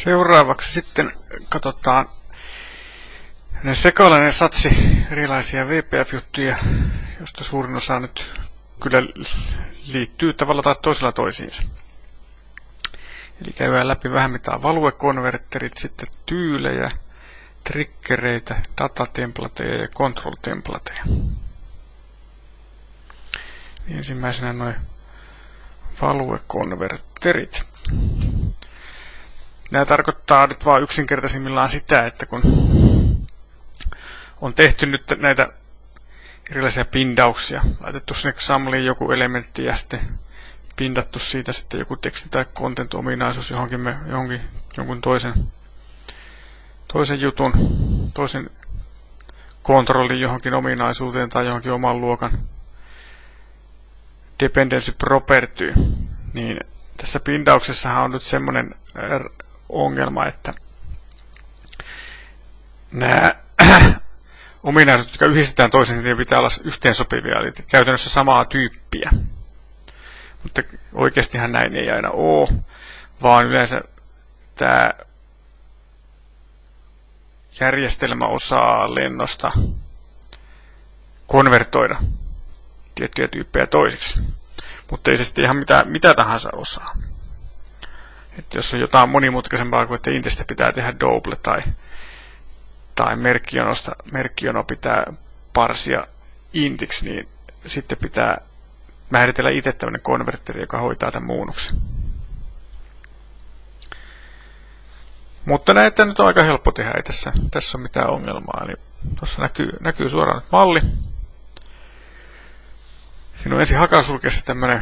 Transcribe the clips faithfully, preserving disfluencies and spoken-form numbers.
Seuraavaksi sitten katsotaan sekalainen satsi erilaisia V P F-juttuja, josta suurin osa nyt kyllä liittyy tavalla tai toisella toisiinsa. Eli käydään läpi vähän mitä on valuekonverterit, sitten tyylejä, triggereitä, datatemplateja ja control-templateja. Ensimmäisenä noin valuekonverterit. Nämä tarkoittaa nyt vaan yksinkertaisimmillaan sitä, että kun on tehty nyt näitä erilaisia pindauksia, laitettu sinne XAMLiin joku elementti ja sitten pindattu siitä sitten joku teksti- tai content-ominaisuus johonkin, me, johonkin jonkun toisen, toisen jutun, toisen kontrollin johonkin ominaisuuteen tai johonkin oman luokan dependency property, niin tässä pindauksessahan on nyt semmoinen ongelma, että nämä ominaisuudet, jotka yhdistetään toisen, niin pitää olla yhteensopivia, eli käytännössä samaa tyyppiä. Mutta oikeastihan näin ei aina ole, vaan yleensä tämä järjestelmä osaa lennosta konvertoida tiettyjä tyyppejä toisiksi. Mutta ei se sitten ihan mitä, mitä tahansa osaa. Että jos on jotain monimutkaisempaa kuin, että intistä pitää tehdä double tai, tai merkkijonosta, merkkijono pitää parsia intiksi, niin sitten pitää määritellä itse tämmöinen konverteri, joka hoitaa tämän muunnoksen. Mutta näitä nyt on aika helppo tehdä, ei tässä, tässä ole mitään ongelmaa. Eli tuossa näkyy, näkyy suoraan nyt malli. Siinä on ensin hakasulkeessa tämmöinen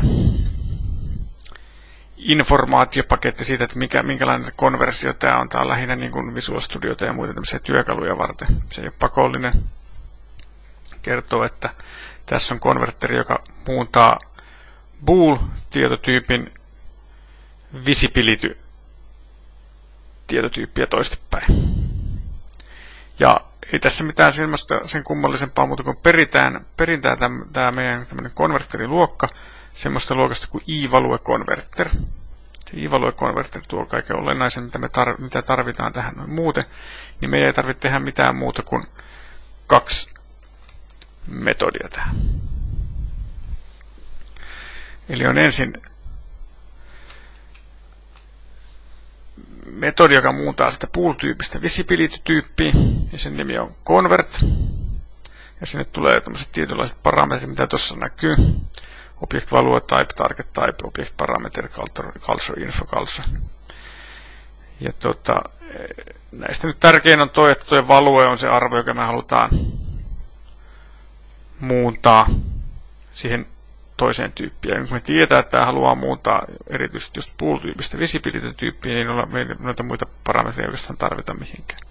informaatiopaketti siitä, että mikä, minkälainen konversio tämä on. Tämä on lähinnä niin kuin Visual Studiota ja muita tämmöisiä työkaluja varten. Se ei ole pakollinen. Kertoo, että tässä on konverteri, joka muuntaa bool-tietotyypin visibility-tietotyyppiä toistepäin. Ja ei tässä mitään sen kummallisempaa muuta kuin peritään, peritään tämä meidän konverteriluokka semmoista luokasta kuin eValue-converter. eValue-converter tuo kaiken olennaisen, mitä, me tar- mitä tarvitaan tähän noin muuten, niin me ei tarvitse tehdä mitään muuta kuin kaksi metodia tähän. Eli on ensin metodi, joka muuntaa sitä pool-tyypistä visibility-tyyppiä, ja sen nimi on convert. Ja sinne tulee tämmöiset tietynlaiset parametrit, mitä tuossa näkyy. Object value type, target type, object parameter, culture, info culture. Ja tota, näistä nyt tärkein on tuo, että tuo value on se arvo, joka me halutaan muuntaa siihen toiseen tyyppiin. Ja kun me tietää, että tämä haluaa muuntaa erityisesti just pool-tyypistä visibility-tyyppiä, niin me ei noita muita parametreja oikeastaan tarvita mihinkään.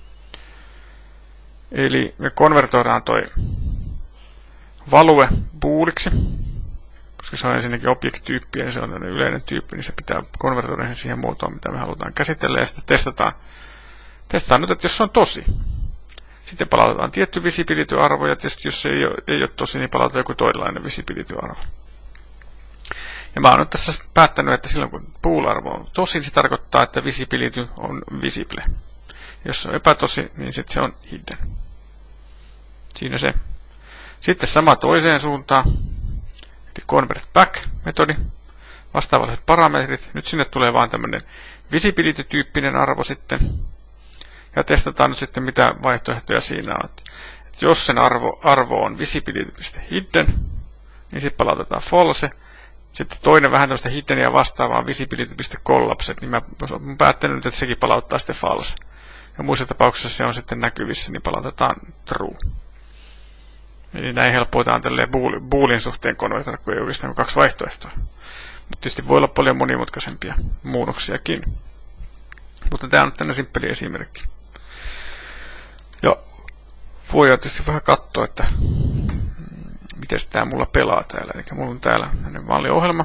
Eli me konvertoidaan toi value booliksi, koska se on ensinnäkin object-tyyppi ja se on yleinen tyyppi, niin se pitää konvertoida sen siihen muotoon, mitä me halutaan käsitellä, ja sitten testataan, testataan nyt, että jos se on tosi. Sitten palautetaan tietty visibility-arvo, ja tietysti jos se ei ole, ei ole tosi, niin palautetaan joku toisenlainen visibility-arvo. Ja mä oon nyt tässä päättänyt, että silloin kun bool-arvo on tosi, niin se tarkoittaa, että visibility on visible. Jos se on epätosi, niin sitten se on hidden. Siinä se. Sitten sama toiseen suuntaan, eli convert back-metodi, vastaavalliset parametrit. Nyt sinne tulee vaan tämmöinen visibility-tyyppinen arvo sitten. Ja testataan nyt sitten, mitä vaihtoehtoja siinä on. Että jos sen arvo, arvo on visibility.hidden, niin sitten palautetaan false. Sitten toinen vähän tämmöistä hiddenia vastaavaa visibility.collapse, niin mä olen päättänyt, että sekin palauttaa sitten false. Ja muissa tapauksissa se on sitten näkyvissä, niin palautetaan true. Eli näin helpoitaan tälleen boolin suhteen konvertoida, kun ei oikeastaan kaksi vaihtoehtoa. Mutta tietysti voi olla paljon monimutkaisempia muunnoksiakin. Mutta tämä on nyt tänne simppeli esimerkki. Ja voidaan tietysti vähän katsoa, että miten tämä mulla pelaa täällä. Eli mulla on täällä vaaliohjelma.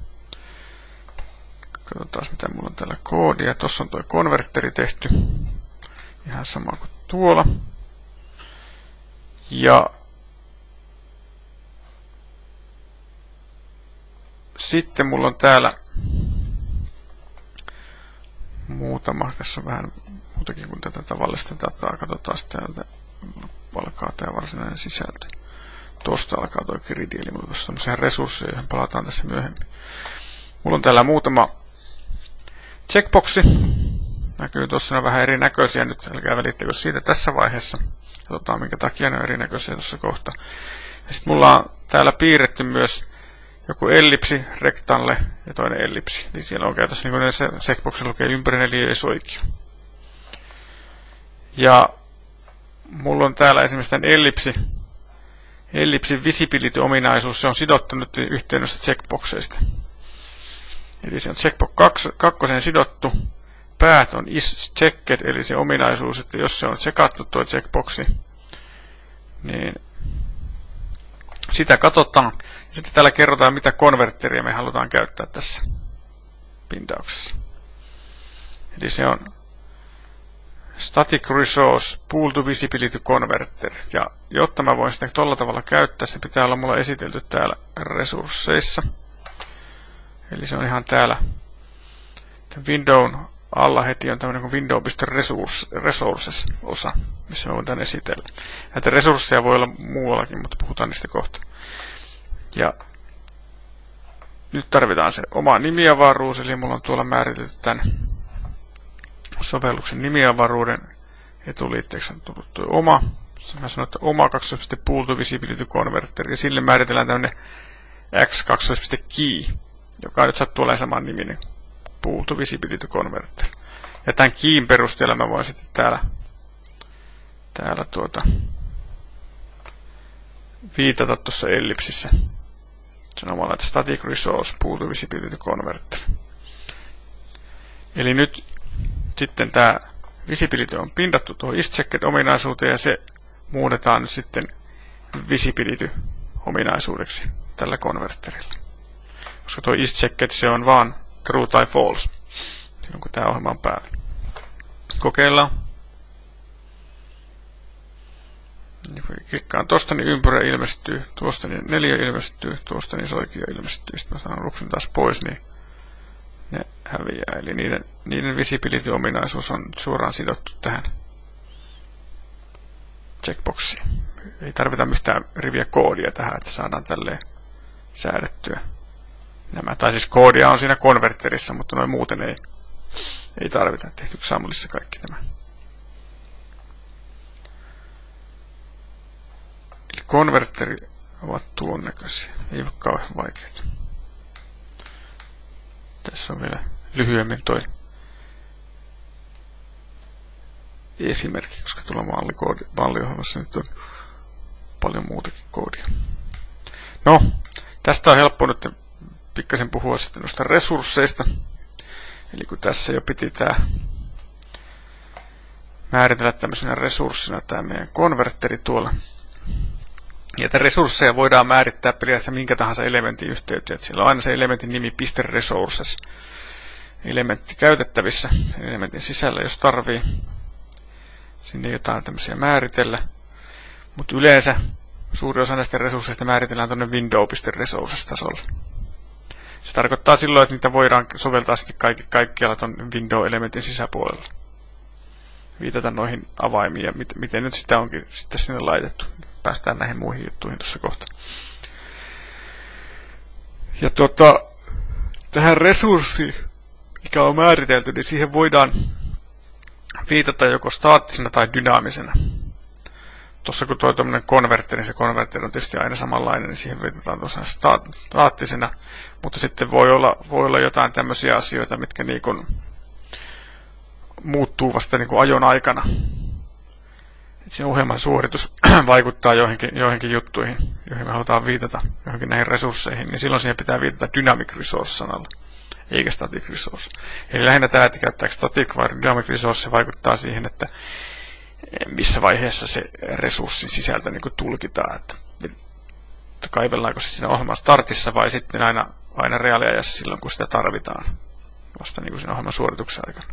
Katsotaan, mitä mulla on täällä koodia. Tuossa on tuo konverteri tehty. Ihan sama kuin tuolla. Ja sitten mulla on täällä muutama. Tässä on vähän muutakin kuin tätä tavallista dataa. Katsotaan täältä. Alkaa tämä varsinainen sisältö. Tuosta alkaa tuo gridi, eli mulla on sellaisia resursseja, joihin palataan tässä myöhemmin. Mulla on täällä muutama checkboxi. Näkyy tuossa vähän erinäköisiä nyt, älkää välittäkö siitä tässä vaiheessa. Katsotaan minkä takia ne on erinäköisiä tuossa kohta. Ja sitten mulla on täällä piirretty myös joku ellipsi, rektangle ja toinen ellipsi. Eli siellä on käytössä niin kuin se checkboxi lukee ympäri neljä soikio. Ja mulla on täällä esimerkiksi tämän ellipsi, ellipsin visibility-ominaisuus, se on sidottu nyt yhteen noista checkboxeista. Eli se on checkbox kakkoseen sidottu. Päät on is checked, eli se ominaisuus, että jos se on tsekattu tuo checkboxi, niin sitä katsotaan. Sitten täällä kerrotaan, mitä konvertteria me halutaan käyttää tässä pintauksessa. Eli se on Static Resource Pool to Visibility Converter. Ja jotta mä voin sitä tuolla tavalla käyttää, se pitää olla mulla esitelty täällä resursseissa. Eli se on ihan täällä Windown alla heti on tämmöinen kuin window.resources-osa, missä mä voin tämän esitellä. Näitä resursseja voi olla muuallakin, mutta puhutaan niistä kohta. Ja nyt tarvitaan se oma nimiavaruus, eli mulla on tuolla määritelty tämän sovelluksen nimiavaruuden etuliitteeksi on tullut tuo oma. Mä sanon, että oma kaksi pool to visibility converter, ja sille määritellään tämmöinen x kaksi key, joka nyt sattuu olemaan saman niminen. Pool to visibility converter. Ja tämän keyn perusteella mä voin sitten täällä, täällä tuota, viitata tuossa ellipsissä. Sanomalla, että static resource pool to visibility converter. Eli nyt sitten tämä visibility on pindattu tuohon isChecked-ominaisuuteen ja se muutetaan nyt sitten visibility-ominaisuudeksi tällä konverterilla. Koska tuo isChecked se on vaan true tai false, silloin kun tämä ohjelma on päällä. Kokeillaan. Klikkaan tuosta, niin ympyrä ilmestyy, tuosta niin neljä ilmestyy, tuosta niin soikio ilmestyy. Sitten mä sanon ruksin taas pois, niin ne häviää. Eli niiden, niiden visibility-ominaisuus on suoraan sidottu tähän checkboxiin. Ei tarvita mitään riviä koodia tähän, että saadaan tälleen säädettyä nämä. Tai siis koodia on siinä konverterissa, mutta noin muuten ei, ei tarvita. Tehty Xamlissa kaikki tämä. Eli konverteri ovat tuon näköisiä. Ei ole kauhean vaikeita. Tässä on vielä lyhyemmin toi esimerkki, koska tuolla malliohjelmassa nyt on paljon muutakin koodia. No, tästä on helppo nyt pikkasen puhua sitten noista resursseista. Eli kun tässä jo piti tämä määritellä tämmöisenä resurssina tämä meidän konverteri tuolla. Ja näitä resursseja voidaan määrittää periaatteessa minkä tahansa elementin yhteyteen. Sillä on aina se elementin nimi .resources. Elementti käytettävissä elementin sisällä, jos tarvii. Sinne jotain tämmöisiä määritellä. Mutta yleensä suuri osa näistä resursseista määritellään tuonne window.resources-tasolla. Se tarkoittaa silloin, että niitä voidaan soveltaa sitten kaikki, kaikkialla tuon window-elementin sisäpuolella. Viitata noihin avaimiin ja mit, miten nyt sitä onkin sitten sinne laitettu. Päästään näihin muihin juttuihin tuossa kohta. Ja tuota, tähän resurssiin, mikä on määritelty, niin siihen voidaan viitata joko staattisena tai dynaamisena. Tuossa kun tuo tuommoinen konverteri, niin se konverteri on tietysti aina samanlainen, niin siihen viitataan tosiaan staattisena. Mutta sitten voi olla, voi olla jotain tämmöisiä asioita, mitkä niin kuin muuttuu vasta niin kuin ajon aikana. Sen ohjelman suoritus vaikuttaa joihinkin, joihinkin juttuihin, joihin me halutaan viitata, johonkin näihin resursseihin, niin silloin siihen pitää viitata dynamic resource-sanalla, eikä static resource. Eli lähinnä tämä, että käyttääkö static vai dynamic resource, se vaikuttaa siihen, että missä vaiheessa se resurssin sisältö niin kuin tulkitaan, että kaivellaanko se siinä ohjelman startissa vai sitten aina, aina reaaliajassa silloin, kun sitä tarvitaan, vasta niin kuin siinä ohjelman suorituksen aikana.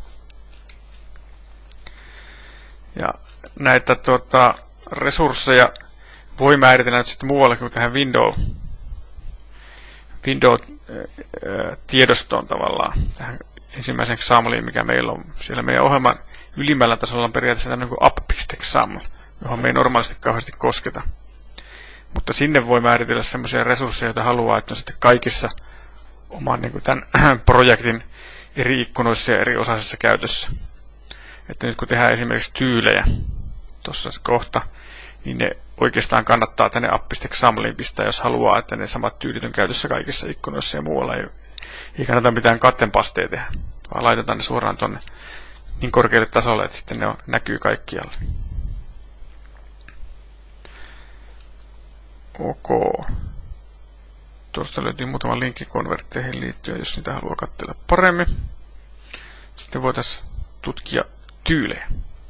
Ja näitä tuota, resursseja voi määritellä nyt sitten muuallakin kuin tähän Windows, Windows-tiedostoon tavallaan, tähän ensimmäisen XAMLin, mikä meillä on. Siellä meidän ohjelman ylimmällä tasolla on periaatteessa tämmöinen kuin app.xaml, johon me ei normaalisti kauheasti kosketa. Mutta sinne voi määritellä semmoisia resursseja, joita haluaa, että on sitten kaikissa oman niin kuin tämän projektin eri ikkunoissa ja eri osaisissa käytössä. Että nyt kun tehdään esimerkiksi tyylejä tuossa kohta, niin ne oikeastaan kannattaa tänne app.xamliin pistää, jos haluaa, että ne samat tyylit on käytössä kaikissa ikkunoissa ja muualla. Ei, ei kannata mitään kattenpasteja tehdä, vaan laitetaan ne suoraan tuonne niin korkealle tasolle, että sitten ne on, näkyy kaikkialle. Ok. Tuosta löytyy muutama linkki konvertteihin liittyen, jos niitä haluaa katsella paremmin. Sitten voitaisiin tutkia tyylejä.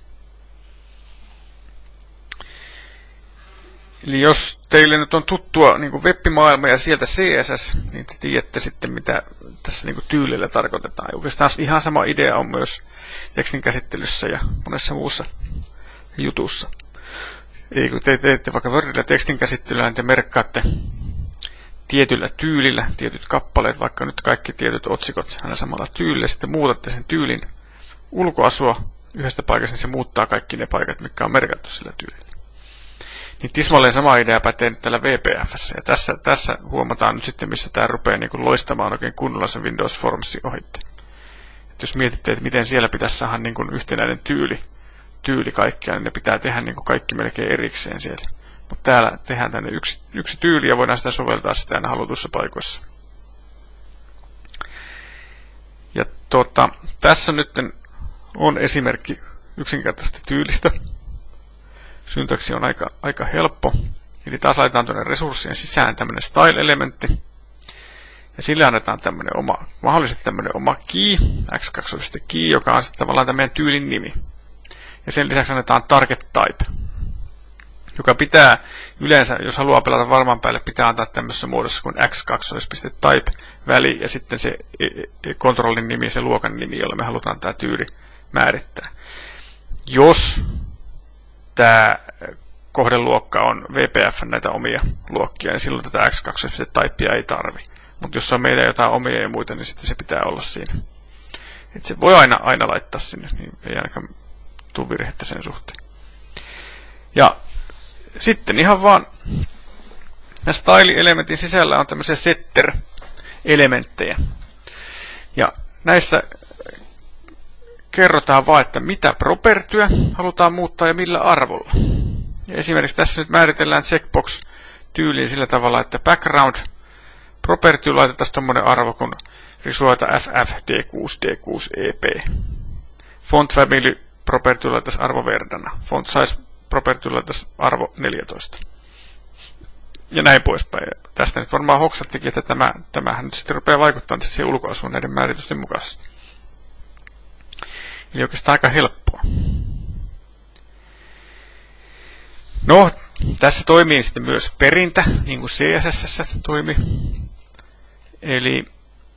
Eli jos teille nyt on tuttua niin kuin web-maailma ja sieltä C S S, niin te tiedätte sitten, mitä tässä niin kuin tyylillä tarkoitetaan. Ja oikeastaan ihan sama idea on myös tekstin käsittelyssä ja monessa muussa jutussa. Eli kun te teette vaikka Wordilla tekstin käsittelyä, niin te merkkaatte tietyllä tyylillä tietyt kappaleet, vaikka nyt kaikki tietyt otsikot aina samalla tyylillä. Sitten muutatte sen tyylin ulkoasua yhdestä paikasta, niin se muuttaa kaikki ne paikat, mitkä on merkattu sillä tyylillä. Niin tismalleen sama idea pätee nyt täällä V P F:ssä. Ja tässä, tässä huomataan nyt sitten, missä tämä rupeaa niin kuin loistamaan oikein kunnolla sen Windows Formsin ohitte. Et jos mietitte, että miten siellä pitäisi saada niin kuin yhtenäinen tyyli, tyyli kaikkea, niin ne pitää tehdä niin kuin kaikki melkein erikseen siellä. Mutta täällä tehdään tänne yksi, yksi tyyli ja voidaan sitä soveltaa sitä aina halutussa paikoissa. Ja tuota, tässä nyt on esimerkki yksinkertaisesta tyylistä. Syntaksi on aika, aika helppo. Eli taas laitetaan tuonne resurssien sisään tämmöinen style-elementti. Ja sille annetaan tämmöinen oma, mahdollisesti tämmöinen oma key, x kaksi key, joka on sitten tavallaan tämän tyylin nimi. Ja sen lisäksi annetaan target type, joka pitää yleensä, jos haluaa pelata varmaan päälle, pitää antaa tämmöisessä muodossa kuin x kaksi type väli ja sitten se kontrollin nimi, se luokan nimi, jolla me halutaan tämä tyyli määrittää. Jos tämä kohdeluokka on V P F näitä omia luokkia, niin silloin tätä x kaksi typea ei tarvi. Mutta jos on meillä jotain omia ja muita, niin sitten se pitää olla siinä. Et se voi aina, aina laittaa sinne, niin ei ainakaan tule virhettä sen suhteen. Ja sitten ihan vaan näissä style-elementin sisällä on tämmöisiä setter-elementtejä. Ja näissä kerrotaan vaan, että mitä propertyä halutaan muuttaa ja millä arvolla. Ja esimerkiksi tässä nyt määritellään checkbox-tyyliin sillä tavalla, että background property laitetaan tuommoinen arvo kuin risuota F F D kuusi D kuusi E P. Font family property laitetaan arvo verdana. Font size property laitetaan arvo neljätoista. Ja näin poispäin. Ja tästä nyt varmaan hoksattikin, että tämä, tämähän nyt sitten rupeaa vaikuttamaan siihen ulkoasuun näiden määritysten mukaisesti. Eli oikeastaan aika helppoa. No, tässä toimii sitten myös perintä, niin kuin C S S toimi. Eli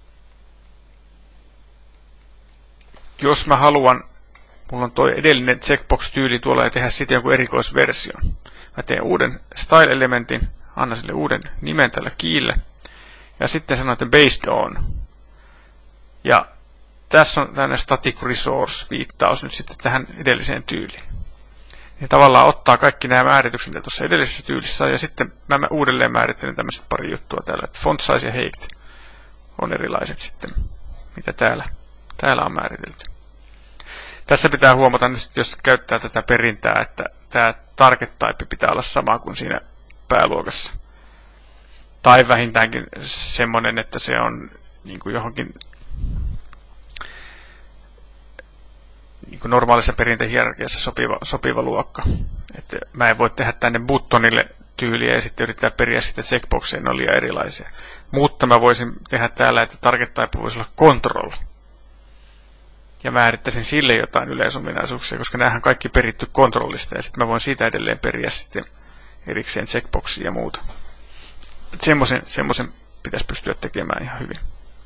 jos mä haluan, mulla on tuo edellinen checkbox-tyyli tuolla ja tehdä sitten jonkun erikoisversion. Mä teen uuden style-elementin, annan sille uuden nimen tällä keylle ja sitten sanon, että based on. Ja tässä on tämmöinen static resource-viittaus nyt sitten tähän edelliseen tyyliin. Ja tavallaan ottaa kaikki nämä määritykset, mitä tuossa edellisessä tyylissä on, ja sitten mä uudelleen määrittelen tämmöiset pari juttua täällä, että font size ja height on erilaiset sitten, mitä täällä, täällä on määritelty. Tässä pitää huomata nyt, jos käyttää tätä perintää, että tämä target type pitää olla sama kuin siinä pääluokassa. Tai vähintäänkin semmoinen, että se on niin kuin johonkin niin kuin normaalissa perintähierarkiassa sopiva, sopiva luokka. Että mä en voi tehdä tänne buttonille tyyliä ja sitten yrittää periä sitten checkboxeen, ne on liian erilaisia. Mutta mä voisin tehdä täällä, että target type voisi olla control. Ja määrittäisin sille jotain yleisominaisuuksia, koska näähän kaikki peritty kontrollista ja sitten mä voin siitä edelleen periä sitten erikseen checkboxia ja muuta. Semmoisen, semmoisen pitäisi pystyä tekemään ihan hyvin.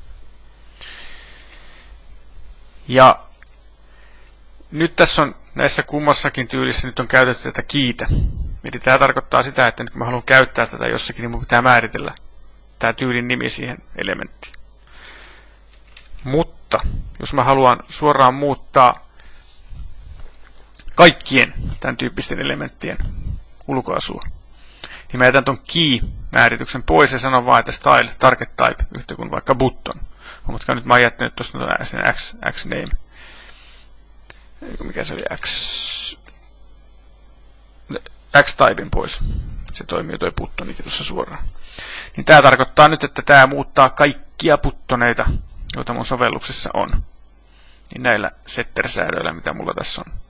Ja nyt tässä on näissä kummassakin tyylissä nyt on käytetty tätä kiitä. Eli tämä tarkoittaa sitä, että nyt kun mä haluan käyttää tätä jossakin, niin mun pitää määritellä tämä tyylin nimi siihen elementtiin. Mutta Mutta jos mä haluan suoraan muuttaa kaikkien tämän tyyppisten elementtien ulkoasua, niin mä jätän ton key-määrityksen pois ja sanon vain, että style, target type, yhtä kuin vaikka button. Mutta nyt mä oon jättänyt tuosta sen X, X-name. Mikä se oli? X... X-typein pois. Se toimii toi buttonikin tuossa suoraan. Niin tää tarkoittaa nyt, että tää muuttaa kaikkia buttoneita, joita mun sovelluksessa on. Niin näillä setter-säädöillä, mitä mulla tässä on.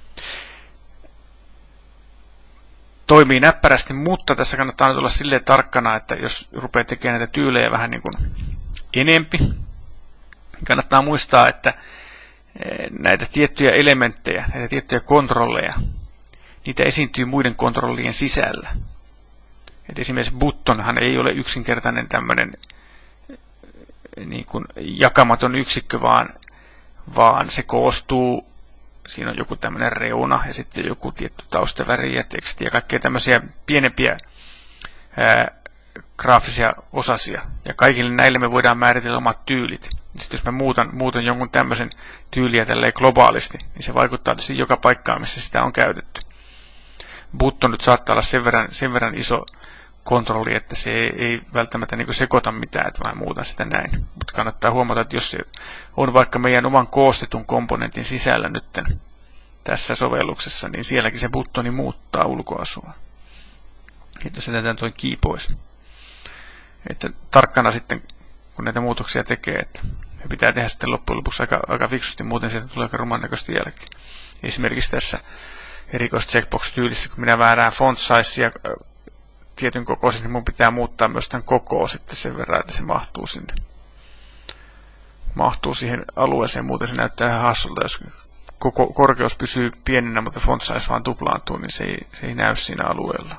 Toimii näppärästi, mutta tässä kannattaa nyt olla silleen tarkkana, että jos rupeaa tekemään näitä tyylejä vähän niin kuin enempi, niin kannattaa muistaa, että näitä tiettyjä elementtejä, näitä tiettyjä kontrolleja, niitä esiintyy muiden kontrollien sisällä. Et esimerkiksi buttonhan ei ole yksinkertainen tämmöinen niin kuin jakamaton yksikkö, vaan, vaan se koostuu, siinä on joku tämmöinen reuna ja sitten joku tietty taustaväri ja teksti ja kaikkea tämmöisiä pienempiä ää, graafisia osasia. Ja kaikille näille me voidaan määritellä omat tyylit. Sitten jos mä muutan, muutan jonkun tämmöisen tyyliä tälleen globaalisti, niin se vaikuttaa tietysti joka paikkaan, missä sitä on käytetty. Button nyt saattaa olla sen verran, sen verran iso kontrolli, että se ei, ei välttämättä niin kuin sekoita mitään, että mä muutan sitä näin. Mutta kannattaa huomata, että jos se on vaikka meidän oman koostetun komponentin sisällä nytten tässä sovelluksessa, niin sielläkin se buttoni muuttaa ulkoasua. Että jos jätetään tuo key pois. Että tarkkana sitten, kun näitä muutoksia tekee, että me pitää tehdä sitten loppujen lopuksi aika, aika fiksusti, muuten sieltä tulee aika ruman näköistä jälkeen. Esimerkiksi tässä erikois checkbox-tyylissä, kun minä väärään font sizea tietyn kokoisin, niin mun pitää muuttaa myös tämän kokoa sitten sen verran, että se mahtuu sinne. Mahtuu siihen alueeseen, muuten se näyttää ihan hassulta, jos koko korkeus pysyy pienenä, mutta font size vaan tuplaantuu, niin se ei, se ei näy siinä alueella.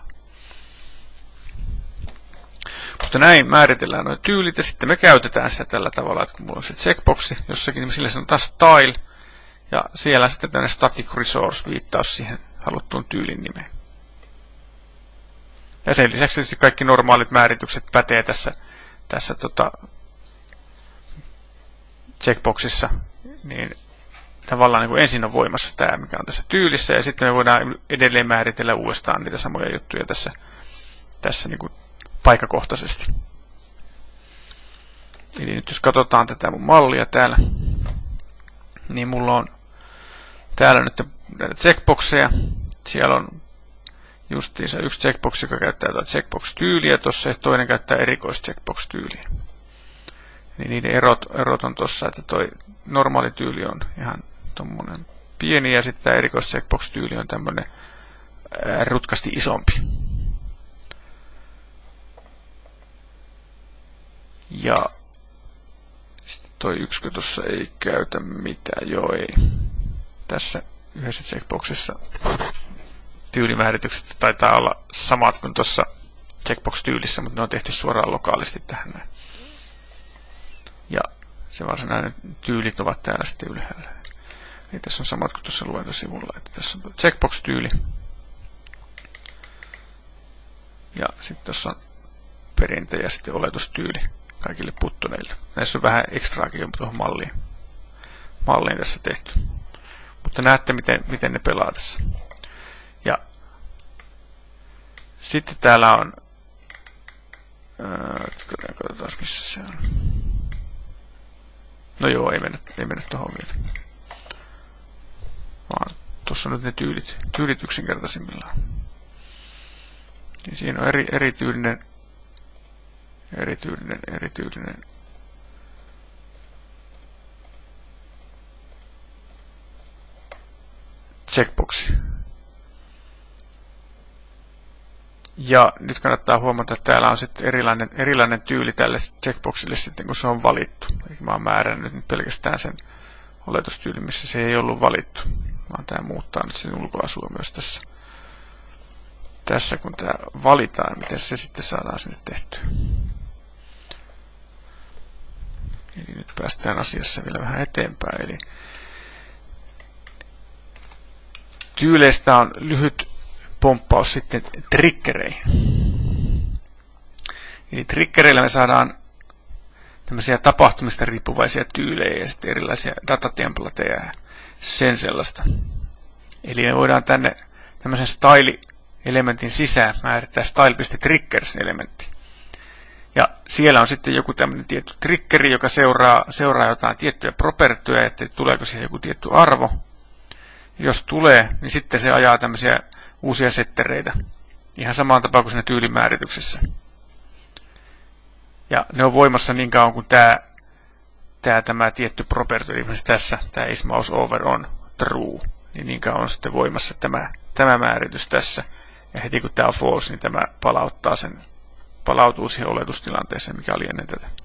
Mutta näin määritellään nuo tyylit ja sitten me käytetään sitä tällä tavalla, että kun mulla on se checkboxi jossakin, niin sillä sanotaan style ja siellä sitten tämmöinen static resource viittaus siihen haluttuun tyylin nimeen. Ja sen lisäksi tietysti kaikki normaalit määritykset pätee tässä, tässä tota checkboxissa, niin tavallaan niin kuin ensin on voimassa tämä, mikä on tässä tyylissä, ja sitten me voidaan edelleen määritellä uudestaan niitä samoja juttuja tässä, tässä niin kuin paikakohtaisesti. Eli nyt jos katsotaan tätä mun mallia täällä, niin mulla on täällä nyt näitä checkboxeja. Siellä on justiinsa yksi checkbox, joka käyttää tuota checkbox-tyyliä tuossa, ja toinen käyttää erikois-checkbox-tyyliä. Eli niiden erot, erot on tuossa, että toi normaali tyyli on ihan tommonen pieni, ja sitten tämä erikois-checkbox-tyyli on tämmönen rutkasti isompi. Ja sitten toi yksikö tuossa ei käytä mitään, joo ei. Tässä yhdessä checkboxissa tyylimääritykset taitaa olla samat kuin tuossa checkbox-tyylissä, mutta ne on tehty suoraan lokaalisti tähän näin. Ja se varsinainen tyylit ovat täällä sitten ylhäällä. Eli tässä on samat kuin tuossa luentosivulla, että tässä on checkbox-tyyli. Ja sitten tuossa on perinte ja sitten oletustyyli kaikille buttoneille. Näissä on vähän ekstraakin tuohon malliin, malliin tässä tehty. Mutta näette, miten, miten ne pelaa tässä. Ja sitten täällä on, ää, katsotaan missä se on. No joo, ei mennä, ei mennä tuohon vielä. Vaan tuossa on nyt ne tyylit, tyylit yksinkertaisimmillaan. Niin siinä on eri, erityylinen, erityylinen, erityylinen checkboxi. Ja nyt kannattaa huomata, että täällä on sitten erilainen, erilainen tyyli tälle checkboxille sitten, kun se on valittu. Eli mä oon määrännyt nyt pelkästään sen oletustyylin, missä se ei ollut valittu. Vaan tämä muuttaa nyt sen ulkoasua myös tässä. Tässä kun tämä valitaan, miten se sitten saadaan sinne tehtyä. Eli nyt päästään asiassa vielä vähän eteenpäin. Eli tyyleistä on lyhyt pomppaus sitten triggereihin. Eli triggereillä me saadaan tämmöisiä tapahtumista riippuvaisia tyylejä ja sitten erilaisia datatemplateja ja sen sellaista. Eli me voidaan tänne tämmöisen style-elementin sisään määrittää style.triggers-elementti. Ja siellä on sitten joku tämmöinen tietty triggeri, joka seuraa, seuraa jotain tiettyjä propertyjä, että tuleeko siihen joku tietty arvo. Jos tulee, niin sitten se ajaa tämmöisiä uusia settereitä. Ihan samaan tapaan kuin siinä tyylimäärityksessä. Ja ne on voimassa niin kauan kuin tämä, tämä, tämä tietty property, esimerkiksi tässä, tämä is mouse over on true, niin niin kauan on sitten voimassa tämä, tämä määritys tässä. Ja heti kun tämä on false, niin tämä palauttaa sen, palautuu siihen oletustilanteeseen, mikä oli ennen tätä.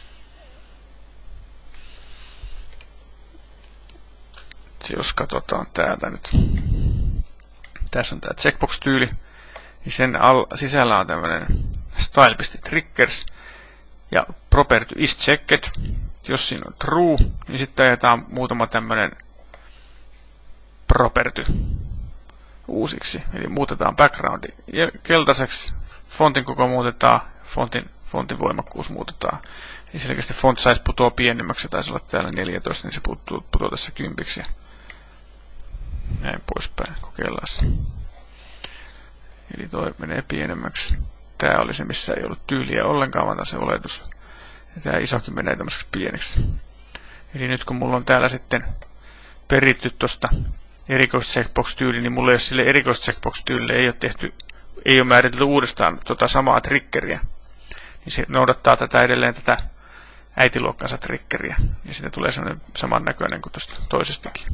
Jos katsotaan täältä nyt. Tässä on tämä checkbox-tyyli. Niin sen al- sisällä on tämmöinen style.triggers ja property is checked. Jos siinä on true, niin sitten ajetaan muutama tämmöinen property uusiksi. Eli muutetaan backgroundi keltaiseksi, fontin koko muutetaan, fontin, fontin voimakkuus muutetaan. Eli selkeästi font size putoaa pienemmäksi, taisi olla täällä neljätoista, niin se putoaa, putoaa tässä kympiksi. Ja näin poispäin, kokeillaan se. Eli toi menee pienemmäksi. Tää oli se, missä ei ollut tyyliä ollenkaan, vaan se oletus. Ja tää isokin menee tämmöiseksi pieneksi. Eli nyt kun mulla on täällä sitten peritty tosta erikois-checkbox-tyyli, niin mulla ei ole sille erikois-checkbox-tyylille ei ole tehty, ei ole määritelty uudestaan tota samaa triggeriä. Niin se noudattaa tätä edelleen tätä äitiluokkansa triggeriä. Ja siitä tulee sellainen samannäköinen kuin tuosta toisestakin.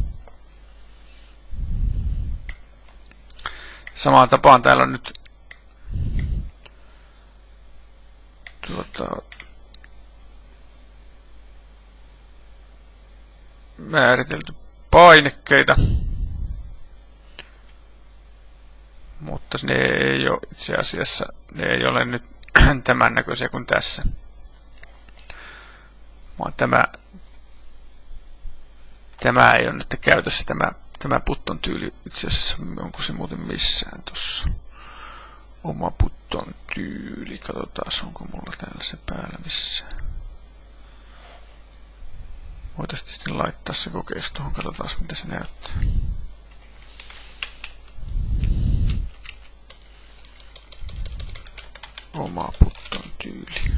Samaan tapaan täällä on nyt tuota, määritelty painikkeita, mutta ne ei ole itse asiassa, ne ei ole nyt tämän näköisiä kuin tässä. Vaan tämä, tämä ei ole nyt käytössä, tämä, tämä putton tyyli itse asiassa, onko se muuten missään tuossa. Oma putton tyyli, katsotaan onko mulla täällä se päällä missään. Voitaisiin tietysti laittaa se kokeeksi tuohon, katsotaan mitä se näyttää. Oma putton tyyli.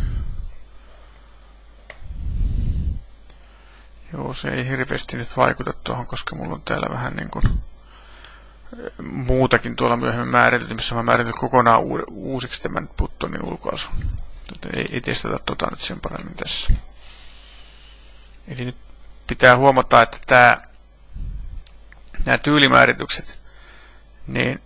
Joo, se ei hirveästi nyt vaikuta tuohon, koska mulla on täällä vähän niin kuin muutakin tuolla myöhemmin määritelty, missä mä määritelty kokonaan uusiksi tämän puttonin ulkoasun. Ei, ei testata tota nyt sen paremmin tässä. Eli nyt pitää huomata, että tämä, nämä tyylimääritykset, niin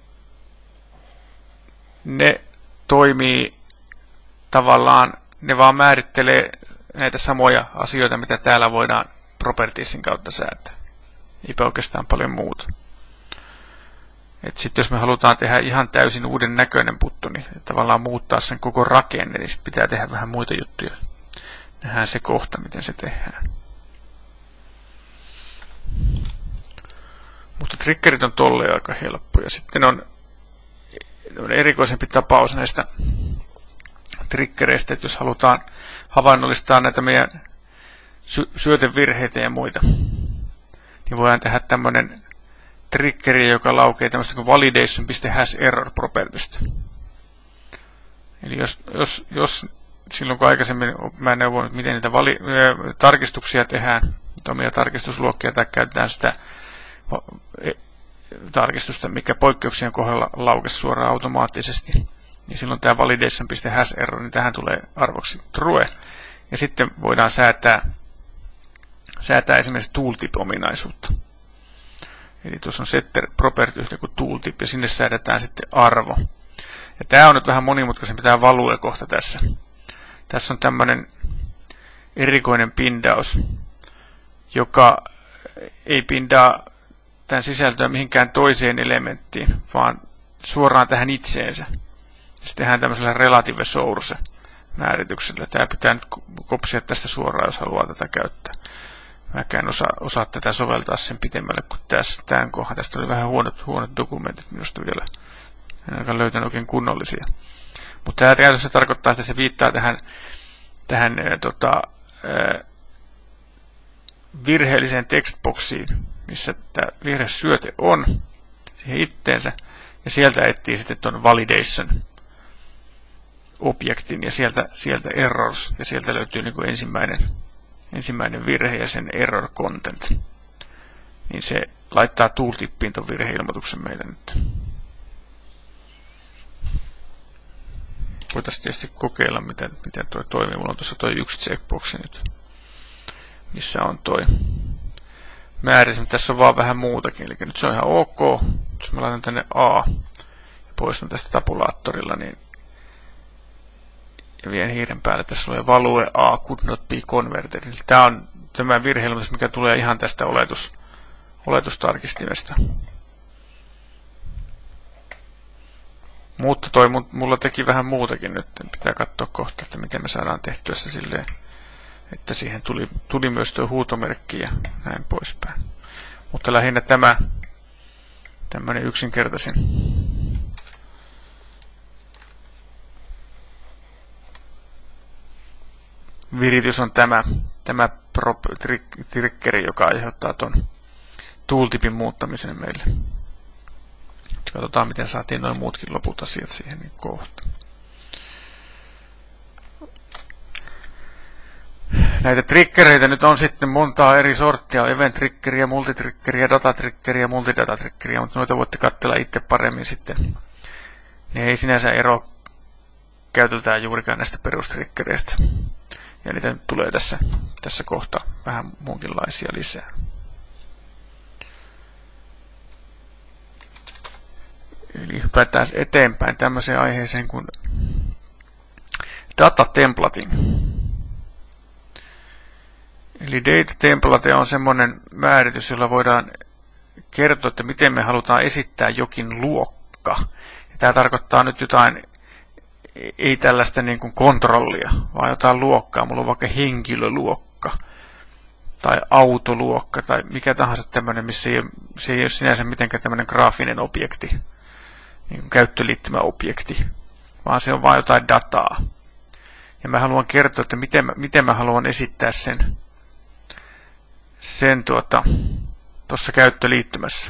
ne toimii tavallaan, ne vaan määrittelee näitä samoja asioita, mitä täällä voidaan propertiesin kautta säätää. Eipä oikeastaan paljon muuta. Sitten jos me halutaan tehdä ihan täysin uuden näköinen putto, niin tavallaan muuttaa sen koko rakenne, niin sitten pitää tehdä vähän muita juttuja. Nähdään se kohta, miten se tehdään. Mutta triggerit on tolleen aika helppoja. Sitten on erikoisempi tapaus näistä triggereistä, että jos halutaan havainnollistaa näitä meidän sy- syötevirheitä ja muita, niin voidaan tehdä tämmöinen triggeri, joka laukee tämmöistä kuin validation.hasError propertystä. Eli jos, jos, jos silloin kun aikaisemmin mä en neuvonut, miten niitä vali- äh, tarkistuksia tehdään, omia tarkistusluokkia tai käytetään sitä tarkistusta, mikä poikkeuksien kohdalla laukesi suoraan automaattisesti, niin silloin tämä validation.hasError, niin tähän tulee arvoksi true. Ja sitten voidaan säätää, säätää esimerkiksi tooltip-ominaisuutta. Eli tuossa on setter property yhtä kuin tooltip, ja sinne säädetään sitten arvo. Ja tämä on nyt vähän monimutkaisempi tämä value-kohta tässä. Tässä on tämmöinen erikoinen pindaus, joka ei pindaa tämän sisältöä mihinkään toiseen elementtiin, vaan suoraan tähän itseensä. Sitten tehdään tämmöisellä relative source määrityksellä. Tämä pitää nyt kopsia tästä suoraan, jos haluaa tätä käyttää. Mäkään osaa, osaa tätä soveltaa sen pitemmälle kuin tässä, tämän kohdassa. Tästä oli vähän huonot, huonot dokumentit minusta vielä. En ainakaan löytänyt oikein kunnollisia. Mutta tämä käytössä tarkoittaa, että se viittaa tähän, tähän tota, ää, virheelliseen textboxiin, missä tämä virhesyöte on, siihen itteensä, ja sieltä etsii sitten tuon validation objektin ja sieltä, sieltä errors, ja sieltä löytyy niin kuin ensimmäinen, ensimmäinen virhe ja sen error content. Niin se laittaa tooltippiin tuon virheilmoituksen meille nyt. Voitaisiin tietysti kokeilla, miten, miten tuo toimii. Mulla on tuossa tuo yksi checkboxi nyt, missä on toi määrä. Tässä on vaan vähän muutakin, eli nyt se on ihan ok. Jos mä laitan tänne A ja poistun tästä tabulaattorilla, niin ja vien hiiren päälle. Tässä tulee value A could not be converted. Eli tämä on tämä virheilmoitus, mikä tulee ihan tästä oletus, oletustarkistimesta. Mutta toi mulla teki vähän muutakin nyt. Pitää katsoa kohta, että miten me saadaan tehtyä se silleen, että siihen tuli, tuli myös tuo huutomerkki ja näin poispäin. Mutta lähinnä tämä tämmöinen yksinkertaisin viritys on tämä, tämä triggeri, joka aiheuttaa tuon tooltipin muuttamisen meille. Katsotaan, miten saatiin noin muutkin loput asiat siihen niin kohta. Näitä triggereitä nyt on sitten montaa eri sorttia, event triggeriä, multitriggeriä, data triggeriä, multidata triggeriä, mutta noita voitte katsella itse paremmin sitten. Ne ei sinänsä ero käytöltään juurikaan näistä perustriggereistä. Ja niitä nyt tulee tässä, tässä kohta vähän muunkinlaisia lisää. Eli hypätään eteenpäin tämmöiseen aiheeseen kuin data templating. Eli data template on semmoinen määritys, jolla voidaan kertoa, että miten me halutaan esittää jokin luokka. Ja tämä tarkoittaa nyt jotain, ei tällaista niin kuin kontrollia, vaan jotain luokkaa. Mulla on vaikka henkilöluokka tai autoluokka tai mikä tahansa tämmöinen, missä ei ole, se ei ole sinänsä mitenkään tämmöinen graafinen objekti, niin kuin käyttöliittymäobjekti, vaan se on vain jotain dataa. Ja mä haluan kertoa, että miten mä, miten mä haluan esittää sen, sen tuota, tuossa käyttöliittymässä.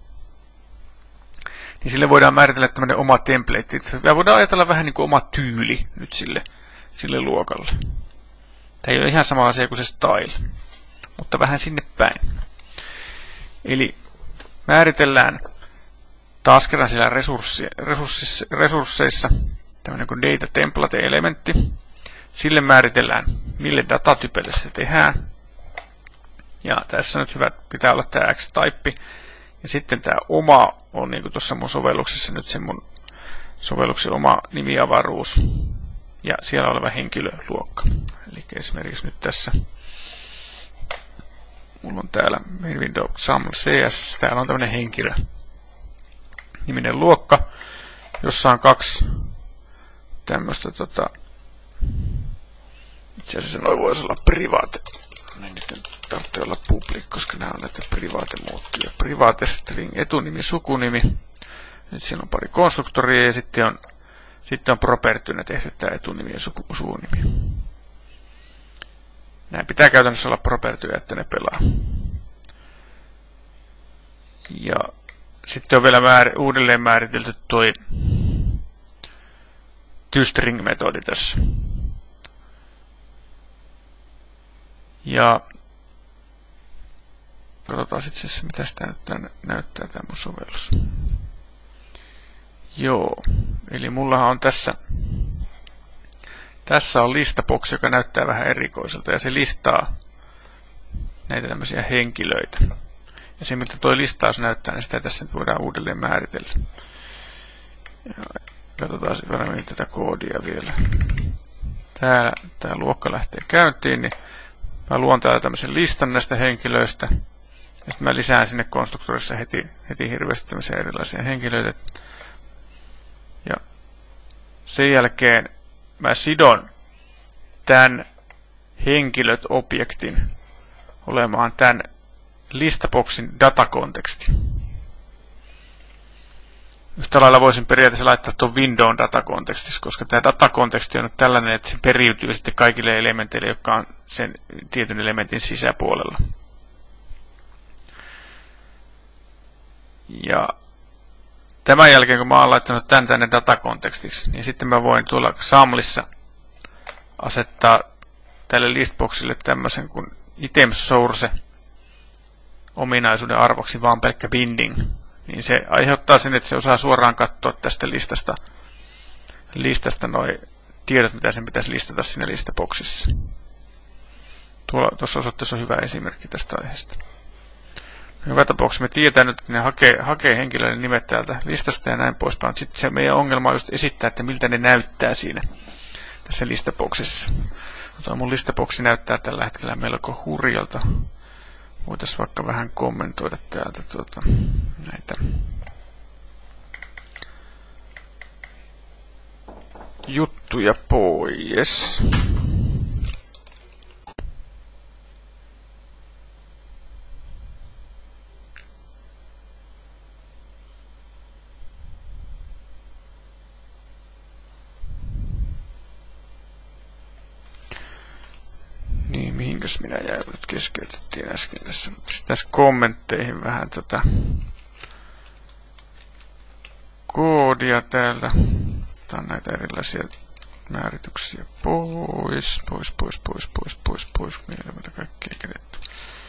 Niin sille voidaan määritellä tämmöinen oma template. Ja voidaan ajatella vähän niin kuin oma tyyli nyt sille, sille luokalle. Tämä ei ole ihan sama asia kuin se style, mutta vähän sinne päin. Eli määritellään taas kerran siellä resurssi, resurssi, resursseissa tämmöinen kuin data template elementti. Sille määritellään, mille datatypelle se tehdään. Ja tässä nyt hyvä, pitää olla tämä X-type. Ja sitten tämä oma on niin kuin tuossa mun sovelluksessa nyt se mun sovelluksen oma nimiavaruus. Ja siellä oleva henkilöluokka. Eli esimerkiksi nyt tässä mulla on täällä main window example C S. Täällä on tämmöinen henkilö niminen luokka, jossa on kaksi tämmöistä tota, itse asiassa noin voisi olla private. Niin nyt tarvitsee olla public, koska nämä on näitä private muuttuja. Private string, etunimi, sukunimi. Nyt siinä on pari konstruktoria ja sitten on, sitten on propertynä tehty tämä etunimi ja suku, sukunimi. Näin pitää käytännössä olla propertyjä, että ne pelaa. Ja sitten on vielä määr, uudelleen määritelty toi toString-metodi tässä. Ja katsotaan sitten se, mitä sitä näyttää, näyttää tämä mun sovellus. Joo, eli mullahan on tässä, tässä on listaboksi, joka näyttää vähän erikoiselta ja se listaa näitä tämmöisiä henkilöitä. Ja se, miltä tuo listaus näyttää, niin sitä tässä nyt voidaan uudelleen määritellä. Ja katsotaan sitten tätä koodia vielä. Täällä tämä luokka lähtee käyntiin, niin mä luon täällä tämmöisen listan näistä henkilöistä. Ja sitten mä lisään sinne konstruktorissa heti, heti hirveästi tämmöisiä erilaisia henkilöitä. Ja sen jälkeen mä sidon tämän henkilöt-objektin olemaan tämän listaboksin datakonteksti. Yhtä lailla voisin periaatteessa laittaa tuon Windown datakontekstissa, koska tämä datakonteksti on nyt tällainen, että se periytyy sitten kaikille elementeille, jotka on sen tietyn elementin sisäpuolella. Ja tämän jälkeen, kun mä oon laittanut tämän tänne datakontekstiksi, niin sitten mä voin tuolla Xamlissa asettaa tälle listboxille tämmöisen kuin item source ominaisuuden arvoksi vaan pelkkä binding. Niin se aiheuttaa sen, että se osaa suoraan katsoa tästä listasta, listasta noi tiedot, mitä sen pitäisi listata siinä listaboxissa. Tuossa osoitteessa on hyvä esimerkki tästä aiheesta. Joka tapauksessa me tiedetään nyt, että ne hakee, hakee henkilöiden nimet täältä listasta ja näin poispäin. Sitten se meidän ongelma on just esittää, että miltä ne näyttää siinä tässä listaboxissa. Tuo mun listaboxi näyttää tällä hetkellä melko hurjalta. Voitaisiin vaikka vähän kommentoida täältä tuota, näitä juttuja pois. Niin, mihinkäs minä jäin, nyt keskeytettiin äsken tässä. Sitten tässä kommentteihin vähän tota koodia täältä. Tää on näitä erilaisia määrityksiä pois, pois, pois, pois, pois, pois, pois. Meillä on vielä kaikkea kedetty.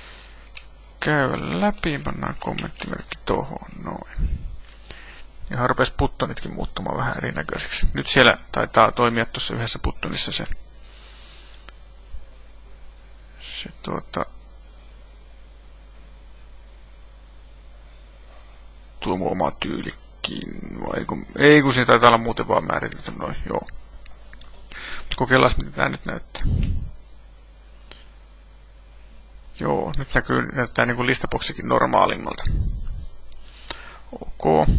Käydä läpi, pannaan kommenttimerkki tohon, noin. Ja rupesi buttonitkin muuttumaan vähän erinäköiseksi. Nyt siellä taitaa toimia tuossa yhdessä buttonissa se se tuota tuo mun oma tyylikin, vai kun, ei kun siinä taitaa olla muuten vaan määritelty noin, joo. Kokeillaan mitä tää nyt näyttää. Joo, nyt näkyy, näyttää niinku listaboksikin normaalimmalta. Ok.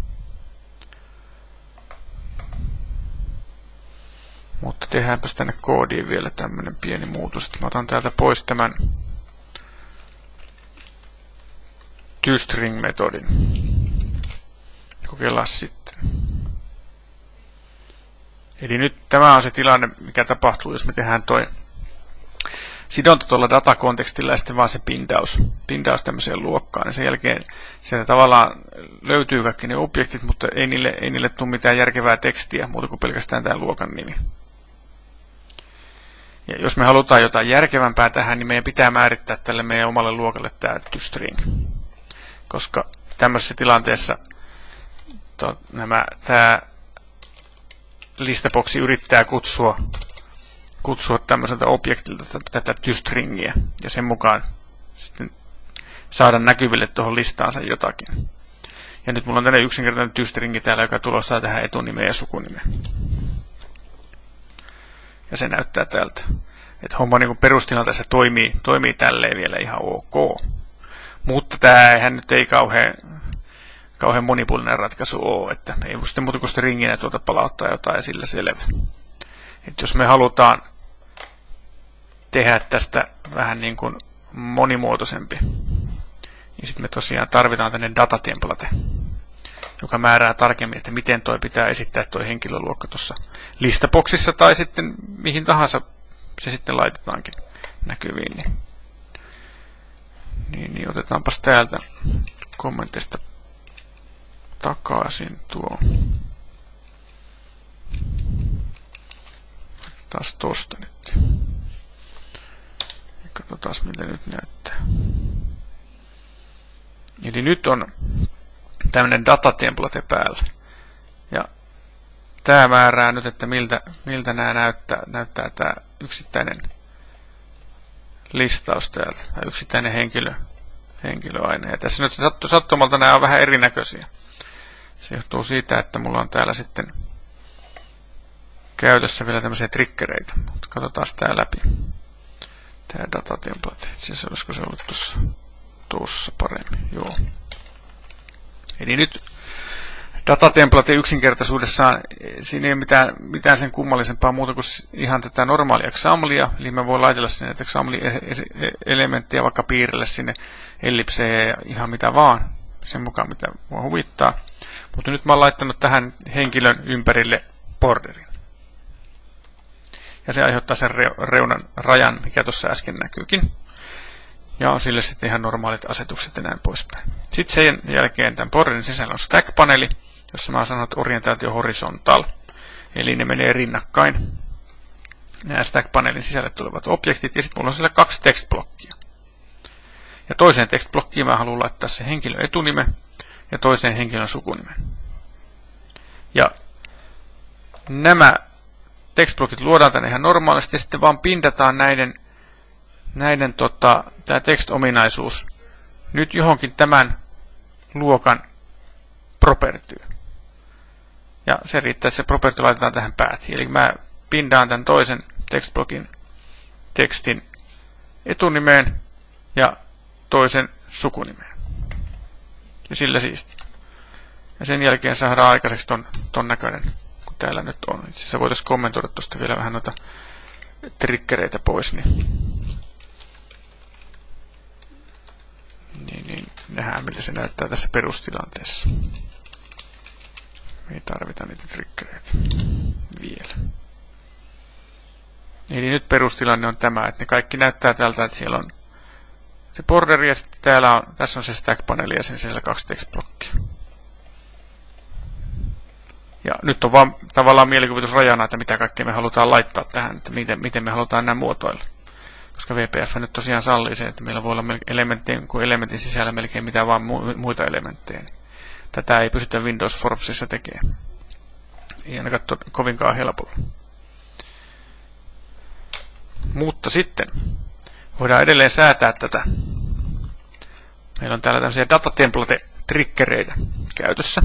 Mutta tehdäänpäs tänne koodiin vielä tämmönen pieni muutos, että mä otan täältä pois tämän toString-metodin. Kokeillaan sitten. Eli nyt tämä on se tilanne, mikä tapahtuu, jos me tehdään toi sidonta tuolla datakontekstilla ja sitten vaan se pindaus, pindaus tämmöiseen luokkaan. Ja sen jälkeen sieltä tavallaan löytyy kaikki ne objektit, mutta ei niille, ei niille tule mitään järkevää tekstiä, muuta kuin pelkästään tämä luokan nimi. Ja jos me halutaan jotain järkevämpää tähän, niin meidän pitää määrittää tälle meidän omalle luokalle tämä toString. Koska tämmöisessä tilanteessa to, nämä, tämä listaboksi yrittää kutsua, kutsua tämmöiseltä objektilta tätä toStringiä ja sen mukaan sitten saada näkyville tuohon listaansa jotakin. Ja nyt mulla on tämmöinen yksinkertainen toStringi täällä, joka tulossa tähän etunimeen ja sukunimeen. Ja se näyttää tältä. Että homma niin perustilanteessa toimii, toimii tälleen vielä ihan ok. Mutta tämä eihän nyt ei kauhean, kauhean monipuolinen ratkaisu ole. Että ei voi sitten muuta kuin sitä ringinä tuolta palauttaa jotain ja sillä selvä. Että jos me halutaan tehdä tästä vähän niin kuin monimuotoisempi, niin sitten me tosiaan tarvitaan tänne datatemplate, joka määrää tarkemmin, että miten toi pitää esittää toi henkilöluokka tuossa listaboksissa tai sitten mihin tahansa se sitten laitetaankin näkyviin. Niin, niin, niin otetaanpas täältä kommenteista takaisin tuo. Taas tosta nyt. Ja katsotaan miltä nyt näyttää. Eli nyt on tämmöinen datatemplate päällä. Ja tämä määrää nyt, että miltä, miltä nämä näyttää, näyttää tämä yksittäinen listaus täältä, tai yksittäinen henkilö, henkilöaine. Ja tässä nyt sattumalta nämä on vähän erinäköisiä. Se johtuu siitä, että mulla on täällä sitten käytössä vielä tämmöisiä triggereitä. Mutta katsotaan tämä läpi. Tämä datatemplate. Siis olisiko se ollut tuossa, tuossa paremmin? Joo. Eli nyt datatemplate yksinkertaisuudessaan, siinä ei ole mitään, mitään sen kummallisempaa muuta kuin ihan tätä normaalia Xamlia. Eli mä voin laitella sinne Xamli-elementtiä vaikka piirrelle sinne ellipseen ja ihan mitä vaan. sen mukaan mitä mua huvittaa. Mutta nyt mä oon laittanut tähän henkilön ympärille borderin. Ja se aiheuttaa sen reunan rajan, mikä tuossa äsken näkyykin. Ja on sille sitten ihan normaalit asetukset ja näin poispäin. Sitten sen jälkeen tämän borderin sisällä on stack-paneeli, jossa mä oon sanonut orientaatio horizontal. Eli ne menee rinnakkain. Nämä stack-paneelin sisälle tulevat objektit. Ja sitten mulla on siellä kaksi tekstblokkia. Ja toiseen tekstblokkiin mä haluan laittaa se henkilön etunime ja toiseen henkilön sukunimen. Ja nämä tekstblokit luodaan tänne ihan normaalisti ja sitten vaan pindataan näiden, näiden tota, tämä tekstominaisuus nyt johonkin tämän luokan propertyyn. Ja se riittää, että se property laitetaan tähän päätiin. Eli mä pindaan tämän toisen tekstblokin tekstin etunimeen ja toisen sukunimeen. Ja sillä siisti. Ja sen jälkeen saadaan aikaiseksi ton, ton näköinen, kun täällä nyt on. Itse asiassa voitaisiin kommentoida tuosta vielä vähän noita triggereitä pois, niin, niin, niin nähdään miltä se näyttää tässä perustilanteessa. Ei tarvita niitä triggereitä vielä. Eli nyt perustilanne on tämä, että ne kaikki näyttää tältä, että siellä on se borderi ja sitten täällä on, tässä on se stack-paneeli ja sen siellä kaksi tekstblokkia. Ja nyt on vaan tavallaan mielikuvitus rajana, että mitä kaikkea me halutaan laittaa tähän, että miten, miten me halutaan nämä muotoilla. Koska V P F nyt tosiaan sallii sen, että meillä voi olla elementin, kuin elementin sisällä melkein mitä vaan muita elementtejä. Tätä ei pystytä Windows Formsissa tekemään. Ei ainakaan to, kovinkaan helpolla. Mutta sitten voidaan edelleen säätää tätä. Meillä on täällä tämmöisiä datatemplate-triggereitä käytössä.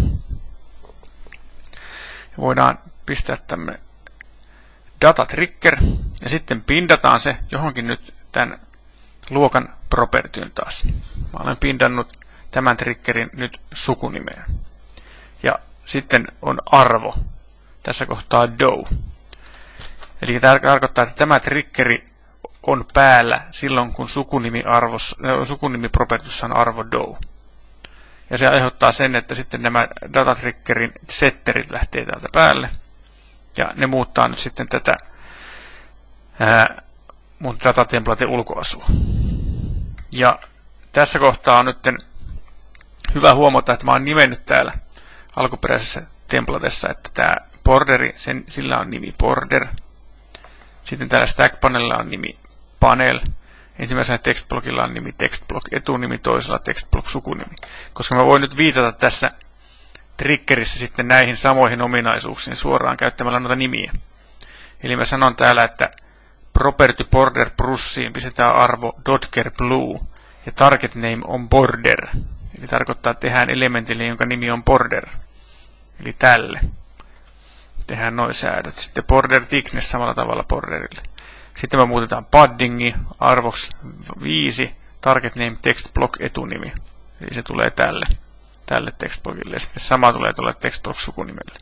Ja voidaan pistää tämmöinen data-trigger ja sitten pindataan se johonkin nyt tämän luokan propertyyn taas. Mä olen pindannut tämän triggerin nyt sukunimeen. Ja sitten on arvo. Tässä kohtaa doe. Eli tämä tarkoittaa, että tämä triggeri on päällä silloin, kun sukunimi-arvos, sukunimi-propertyssä on arvo doe. Ja se aiheuttaa sen, että sitten nämä datatriggerin setterit lähtee täältä päälle. Ja ne muuttaa nyt sitten tätä ää, mun datatemplate ulkoasua. Ja tässä kohtaa on nyt hyvä huomata, että mä oon nimennyt täällä alkuperäisessä templatessa, että tämä borderi, sen, sillä on nimi border. Sitten täällä stack-panelilla on nimi panel. Ensimmäisellä textblokilla on nimi textblock etunimi, toisella textblock sukunimi. Koska mä voin nyt viitata tässä triggerissä sitten näihin samoihin ominaisuuksiin suoraan käyttämällä noita nimiä. Eli mä sanon täällä, että property border brussiin pistetään arvo dodger blue ja target name on border. Eli tarkoittaa, että tehdään elementille, jonka nimi on border. Eli tälle. Tehdään noin säädöt. Sitten border thickness samalla tavalla borderille. Sitten me muutetaan paddingi arvoksi viisi, target name text block etunimi. Eli se tulee tälle, tälle textblockille. Ja sitten sama tulee tuolle text block sukunimelle.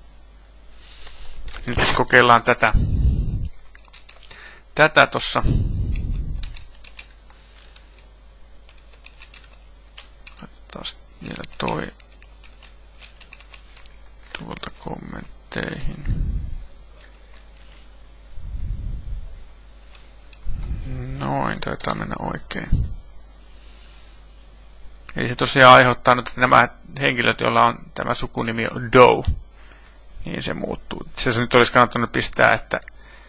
Nyt jos kokeillaan tätä, tätä tossa. Katsotaan vielä toi tuolta kommentteihin. Noin, taitaa mennä oikein. Eli se tosiaan aiheuttaa nyt, että nämä henkilöt, joilla on tämä sukunimi Doe, niin se muuttuu. Se nyt olisi kannattanut pistää, että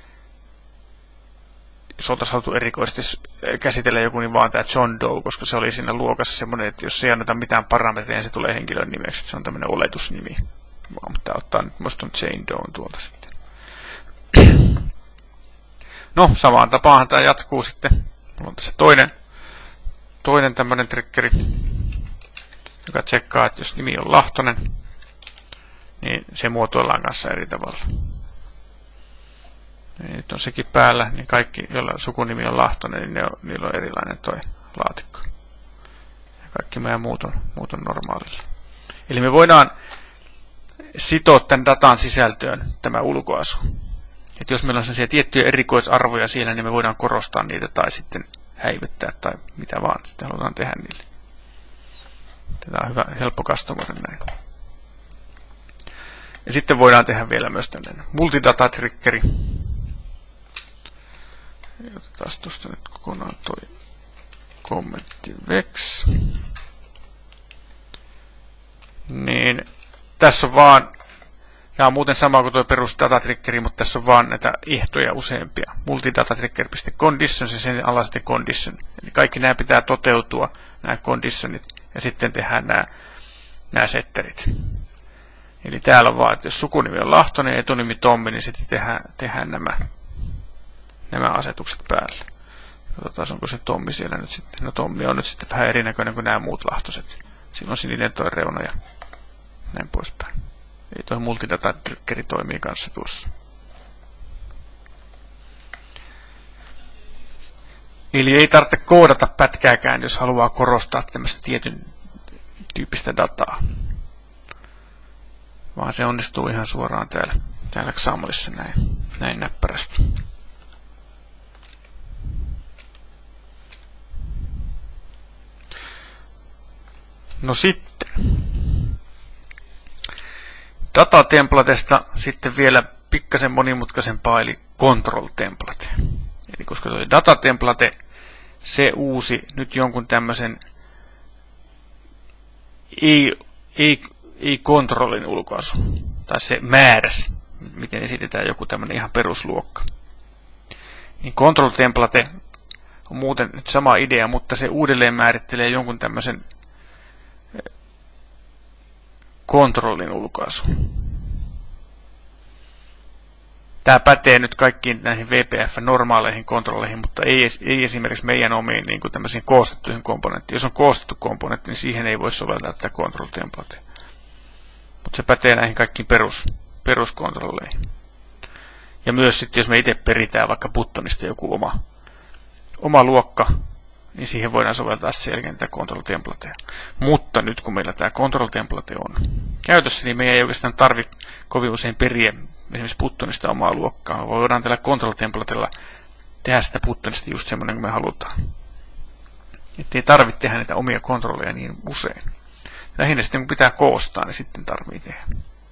jos oltaisiin haluttu erikoisesti käsitellä joku, niin vaan tämä John Doe, koska se oli siinä luokassa semmoinen, että jos ei anneta mitään parametreja, niin se tulee henkilön nimeksi. Se on tämmöinen oletusnimi. Mutta ottaa nyt, musta on Jane Doe tuolta sitten. No, samaan tapaanhan tämä jatkuu sitten. Mulla on tässä toinen, toinen tämmöinen triggeri, joka tsekkaa, että jos nimi on Lahtonen, niin se muotoillaan kanssa eri tavalla. Ja nyt on sekin päällä, niin kaikki, joilla sukunimi on Lahtonen, niin ne on, niillä on erilainen toi laatikko. Ja kaikki meidän muut on, muut on normaalilla. Eli me voidaan sitoa tämän datan sisältöön tämä ulkoasu. Että jos meillä on sellaisia tiettyjä erikoisarvoja siellä, niin me voidaan korostaa niitä tai sitten häivyttää tai mitä vaan sitten halutaan tehdä niille. Tätä on hyvä, helppo customoida näin. Ja sitten voidaan tehdä vielä myös tämmöinen multidata-triggeri. Otetaan tuosta nyt kokonaan toi kommentti vex. Niin tässä on vaan, tämä on muuten sama kuin tuo perus datatriggeri, mutta tässä on vaan näitä ehtoja useampia. Multidatatrigger.conditions ja sen alla sitten condition. Eli kaikki nämä pitää toteutua, nämä conditionit, ja sitten tehdään nämä, nämä setterit. Eli täällä on vaan, että jos sukunimi on Lahtonen ja etunimi Tommi, niin sitten tehdään, tehdään nämä, nämä asetukset päälle. Katsotaan, onko se Tommi siellä nyt sitten. No Tommi on nyt sitten vähän erinäköinen kuin nämä muut Lahtoset. Siinä on sininen toi reuna ja näin poispäin. Eli tuo multidata-triggeri toimii kanssa tuossa. Eli ei tarvitse koodata pätkääkään, jos haluaa korostaa tämmöistä tietyn tyyppistä dataa. Vaan se onnistuu ihan suoraan täällä, täällä XAMLissa näin, näin näppärästi. No sitten. Datatemplatesta sitten vielä pikkasen monimutkaisempaa, eli control template. Eli koska tuo datatemplate, se uusi nyt jonkun tämmöisen ei, ei, ei kontrollin ulkoasu, tai se määräs, miten esitetään joku tämmöinen ihan perusluokka. Niin control template on muuten nyt sama idea, mutta se uudelleen määrittelee jonkun tämmöisen kontrollin ulkoasu. Tämä pätee nyt kaikkiin näihin V P F-normaaleihin kontrolleihin, mutta ei, ei esimerkiksi meidän omiin niin kuin tämmöisiin koostettuihin komponenttiin. Jos on koostettu komponentti, niin siihen ei voi soveltaa tätä control templatea. Mutta se pätee näihin kaikkiin perus, peruskontrolleihin. Ja myös sitten, jos me itse peritään vaikka buttonista joku oma, oma luokka, niin siihen voidaan soveltaa selkeän tätä control templatea. Mutta nyt kun meillä tämä control template on käytössä, niin meidän ei oikeastaan tarvitse kovin usein periä esimerkiksi buttonista omaa luokkaa. Me voidaan tällä control templatella tehdä sitä buttonista just semmoinen kuin me halutaan. Että ei tarvitse tehdä niitä omia kontrolleja niin usein. Lähinnä sitten kun pitää koostaa, niin sitten tarvitsee tehdä.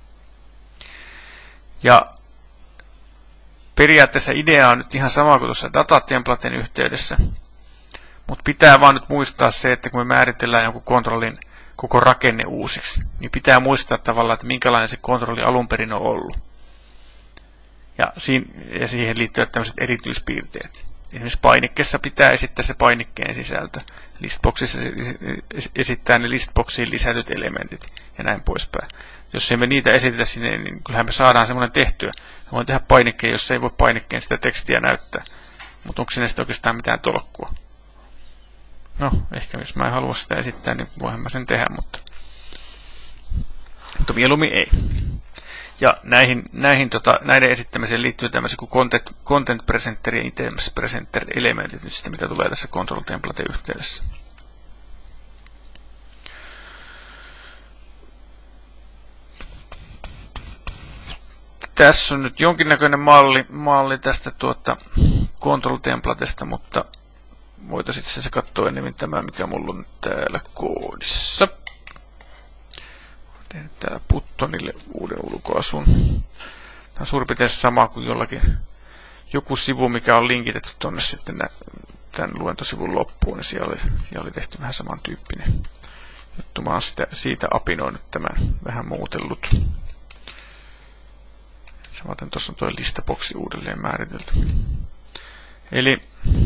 Ja periaatteessa idea on nyt ihan sama kuin tuossa datatemplaten yhteydessä. Mutta pitää vaan nyt muistaa se, että kun me määritellään jonkun kontrollin koko rakenne uusiksi, niin pitää muistaa tavallaan, että minkälainen se kontrolli alun perin on ollut. Ja, siinä, ja siihen liittyvät tämmöiset erityispiirteet. Esimerkiksi painikkeessa pitää esittää se painikkeen sisältö. Listboxissa esittää ne listboxiin lisätyt elementit ja näin poispäin. Jos emme niitä esitetä sinne, niin kyllähän me saadaan semmoinen tehtyä. Me voin tehdä painikkeen, jos ei voi painikkeen sitä tekstiä näyttää. Mutta onko sinne sitten oikeastaan mitään tolkkua? No, ehkä jos mä en halua sitä esittää, niin voihan mä sen tehdä, mutta, mutta mieluummin ei. Ja näihin, näihin tota, näiden esittämiseen liittyy tämmöisiä kuin content, content presenter ja items presenter elementit, nyt sitten, mitä tulee tässä control template yhteydessä. Tässä on nyt jonkinnäköinen malli, malli tästä tuota control templatesta, mutta voitaisiin itse asiassa katsoa enemmän tämä, mikä mulla on täällä koodissa. Olen tehnyt täällä buttonille uuden ulkoasun. Tämä on suurin piirtein sama kuin jollakin joku sivu, mikä on linkitetty tuonne sitten tämän luentosivun loppuun. Ja siellä oli, siellä oli tehty vähän samantyyppinen juttu. Mä oon sitä, siitä apinoinut tämän vähän muutellut. Samaten tuossa on tuo listaboksi uudelleen määritelty. Eli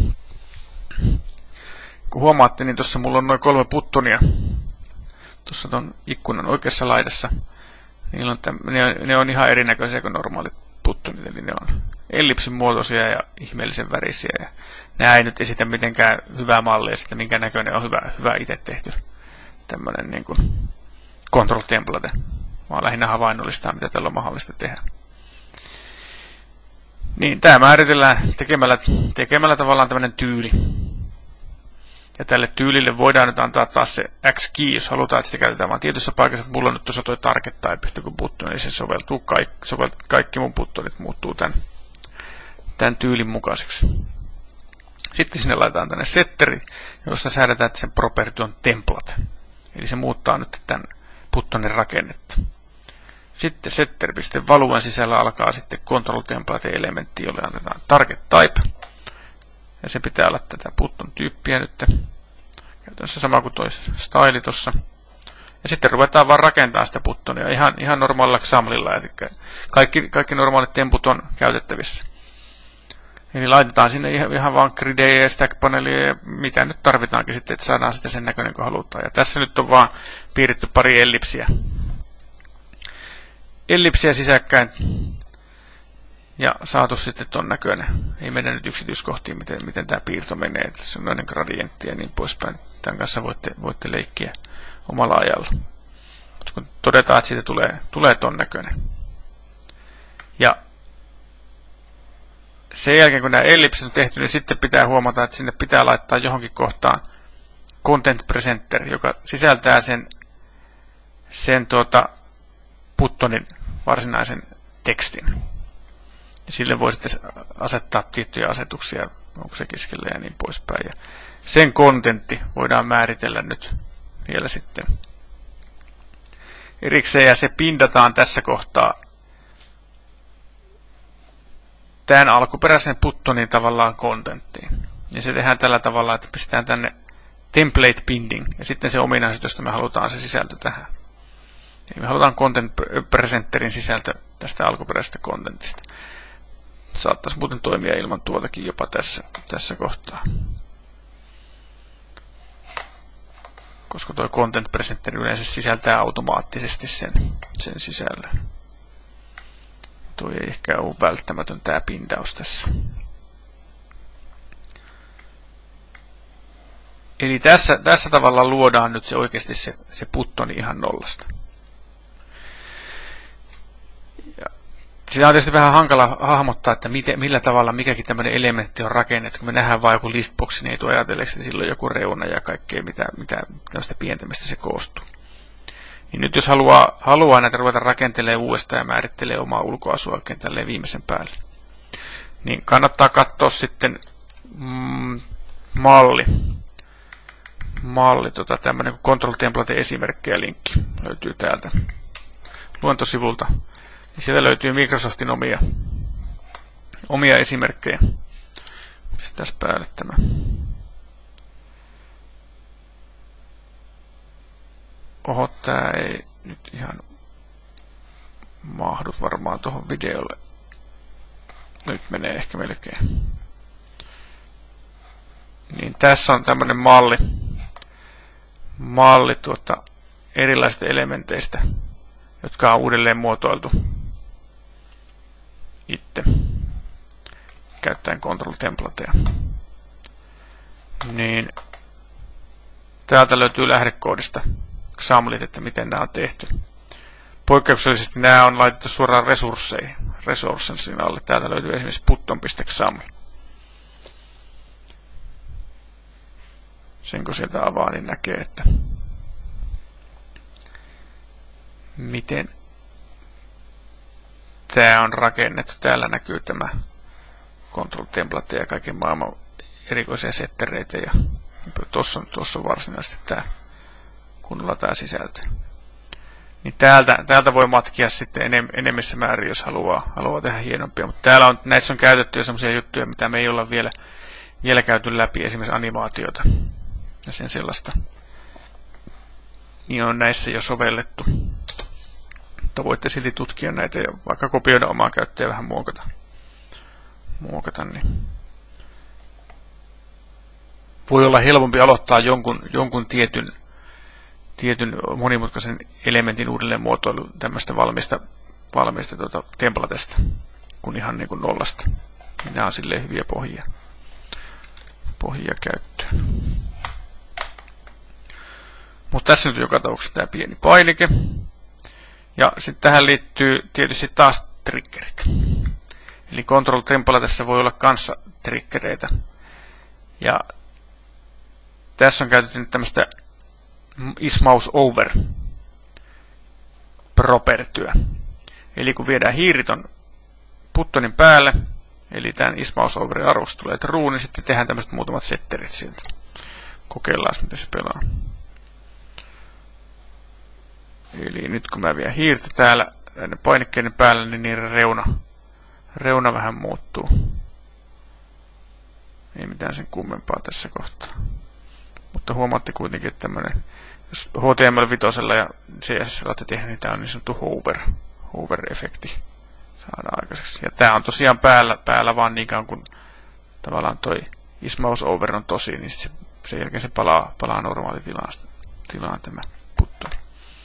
kun huomaatte, niin tuossa mulla on noin kolme buttonia tuossa tuon ikkunan oikeassa laidassa. Niillä on täm, ne, on, ne on ihan erinäköisiä kuin normaalit buttonit, eli ne on ellipsin muotoisia ja ihmeellisen värisiä. Ja nämä ei nyt esitä mitenkään hyvää mallia, sitä minkä näköinen on hyvä, hyvä itse tehty tämmöinen niin kuin control template. Vaan lähinnä havainnollistaa, mitä tällä on mahdollista tehdä. Niin, tämä määritellään tekemällä, tekemällä tavallaan tämmöinen tyyli. Ja tälle tyylille voidaan nyt antaa taas se X-key, jos halutaan, että sitä käytetään vaan tietyssä paikassa. Mulla on nyt tuossa toi target type yhtä kuin button, eli se soveltuu kaikki, soveltuu, kaikki mun buttonit muuttuu tämän, tämän tyylin mukaiseksi. Sitten sinne laitetaan tänne setteri, josta säädetään, että sen property on template. Eli se muuttaa nyt tämän buttonin rakennetta. Sitten setter.valuen sisällä alkaa sitten control template elementti, jolle annetaan target type. Ja se pitää olla tätä button tyyppiä nyt. Käytännössä sama kuin toi style tuossa. Ja sitten ruvetaan vaan rakentamaan sitä buttonia ihan, ihan normaalilla XAMLilla. Eli kaikki, kaikki normaalit temput on käytettävissä. Eli laitetaan sinne ihan, ihan vaan gridejä ja stack-panelia ja mitä nyt tarvitaankin sitten, että saadaan sitä sen näköinen kuin halutaan. Ja tässä nyt on vaan piirretty pari ellipsiä. Ellipsiä sisäkkäin ja saatu sitten ton näköinen. Ei mennä nyt yksityiskohtiin, miten, miten tämä piirto menee. Tässä on noinen gradientti ja niin poispäin. Tämän kanssa voitte, voitte leikkiä omalla ajalla. Mutta kun todetaan, että siitä tulee, tulee ton näköinen. Ja sen jälkeen, kun nämä ellipsit on tehty, niin sitten pitää huomata, että sinne pitää laittaa johonkin kohtaan content presenter, joka sisältää sen, sen tuota, buttonin varsinaisen tekstin. Ja sille voi sitten asettaa tiettyjä asetuksia, onko se keskellä ja niin poispäin. Ja sen kontentti voidaan määritellä nyt vielä sitten erikseen, ja se pindataan tässä kohtaa tämän alkuperäisen buttonin tavallaan kontenttiin. Ja se tehdään tällä tavalla, että pistetään tänne template binding, ja sitten se ominaisuus, josta me halutaan se sisältö tähän. Eli me halutaan content presenterin sisältö tästä alkuperäisestä contentista. Saattaisi muuten toimia ilman tuotakin jopa tässä, tässä kohtaa. Koska tuo content presenter yleensä sisältää automaattisesti sen, sen sisällön. Tuo ei ehkä ole välttämätön tämä pindaus tässä. Eli tässä, tässä tavalla luodaan nyt se oikeasti se, se buttoni ihan nollasta. Ja sitä on tietysti vähän hankala hahmottaa, että miten, millä tavalla mikäkin tämmöinen elementti on rakennettu. Kun me nähdään vain joku listboxi, niin ei tuo ajatelleeksi, että silloin joku reuna ja kaikkea, mitä, mitä tämmöistä pientä, mistä se koostuu. Niin nyt jos haluaa, haluaa näitä ruveta rakentelemaan uudestaan ja määrittelee omaa ulkoasua oikein tälleen viimeisen päälle, niin kannattaa katsoa sitten mm, malli. Malli, tota, tämmöinen control template esimerkkejä linkki löytyy täältä luentosivulta. Ja sieltä löytyy Microsoftin omia, omia esimerkkejä. Pistetään päälle tämä. Oho, tää ei nyt ihan mahdu varmaan tuohon videolle. Nyt menee ehkä melkein. Niin tässä on tämmönen malli. Malli tuota erilaisista elementeistä, jotka on uudelleen muotoiltu itse käyttäen control templatea. Niin täältä löytyy lähdekoodista XAMLit, että miten nämä on tehty. Poikkeuksellisesti nämä on laitettu suoraan resursseihin, resourcesin alle. Täältä löytyy esimerkiksi button.xaml. Sen kun sieltä avaa, niin näkee, että miten tämä on rakennettu. Täällä näkyy tämä control template ja kaiken maailman erikoisia settereitä. Ja tuossa on, tuossa on varsinaisesti tämä kunnolla tämä sisältö. Niin täältä, täältä voi matkia sitten enem, enemmissä määrin, jos haluaa, haluaa tehdä hienompia. Mutta täällä on, näissä on käytetty jo sellaisia juttuja, mitä me ei olla vielä, vielä käyty läpi, esimerkiksi animaatiota ja sen sellaista. Niin on näissä jo sovellettu. Mutta voitte silti tutkia näitä ja vaikka kopioida omaa käyttöä ja vähän muokata. muokata niin. Voi olla helpompi aloittaa jonkun, jonkun tietyn tietyn monimutkaisen elementin uudelleen muotoilu tämmöistä valmista, valmista tuota, templatesta, kun ihan niin kuin nollasta. Nämä on silleen hyviä pohjia, pohjia käyttöön. Mutta tässä nyt joka tapauksessa tämä pieni painike. Ja sitten tähän liittyy tietysti taas triggerit. Eli control templatessa voi olla kanssa triggereitä. Ja tässä on käytetty nyt tämmöistä is mouse over propertyä. Eli kun viedään hiiriton buttonin päälle, eli tämän is mouse overin arvosta tulee true, niin sitten tehdään tämmöiset muutamat setterit sieltä. Kokeillaan, miten se pelaa. Eli nyt kun mä vien hiirtä täällä näiden painikkeiden päällä, niin niiden reuna, reuna vähän muuttuu. Ei mitään sen kummempaa tässä kohtaa. Mutta huomaatte kuitenkin, että tämmönen, jos H T M L viisi ja C S S olette tehneet, niin tämä on niin sanottu hover, hover-efekti saadaan aikaiseksi. Ja tämä on tosiaan päällä, päällä vaan niin kauan kun tavallaan toi is mouse over on tosi, niin se, sen jälkeen se palaa, palaa normaalitilaan tilaan tämä puttoni.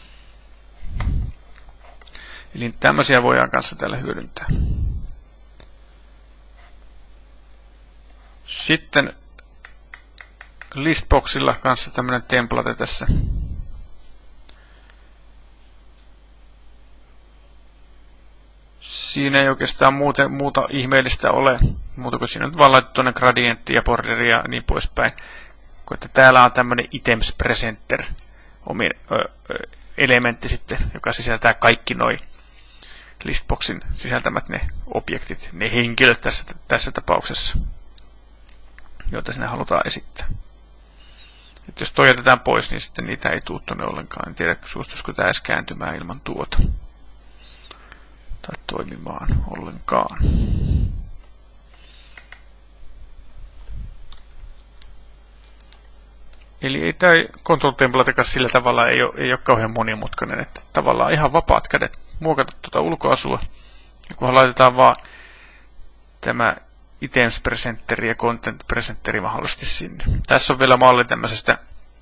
Eli tämmöisiä voidaan kanssa tällä hyödyntää. Sitten listboxilla kanssa tämmönen template tässä. Siinä ei oikeastaan muuten, muuta ihmeellistä ole, muuta kuin siinä on vaan laitettu tuonne gradientti ja borderi ja niin poispäin. Kun että täällä on tämmönen items presenter omi, ö, elementti sitten, joka sisältää kaikki noi listboxin sisältämät ne objektit, ne henkilöt tässä, tässä tapauksessa, joita sinne halutaan esittää. Et jos toi jätetään pois, niin sitten niitä ei tule tuonne ollenkaan. En tiedä, suostuisiko tämä edes kääntymään ilman tuota. Tai toimimaan ollenkaan. Eli ei tämä control template sillä tavalla ei ole, ei ole kauhean monimutkainen. Että tavallaan ihan vapaat kädet muokata tuota ulkoasua. Ja kunhan laitetaan vaan tämä items presenteri ja content presenteri mahdollisesti sinne. Tässä on vielä malli tämmöisestä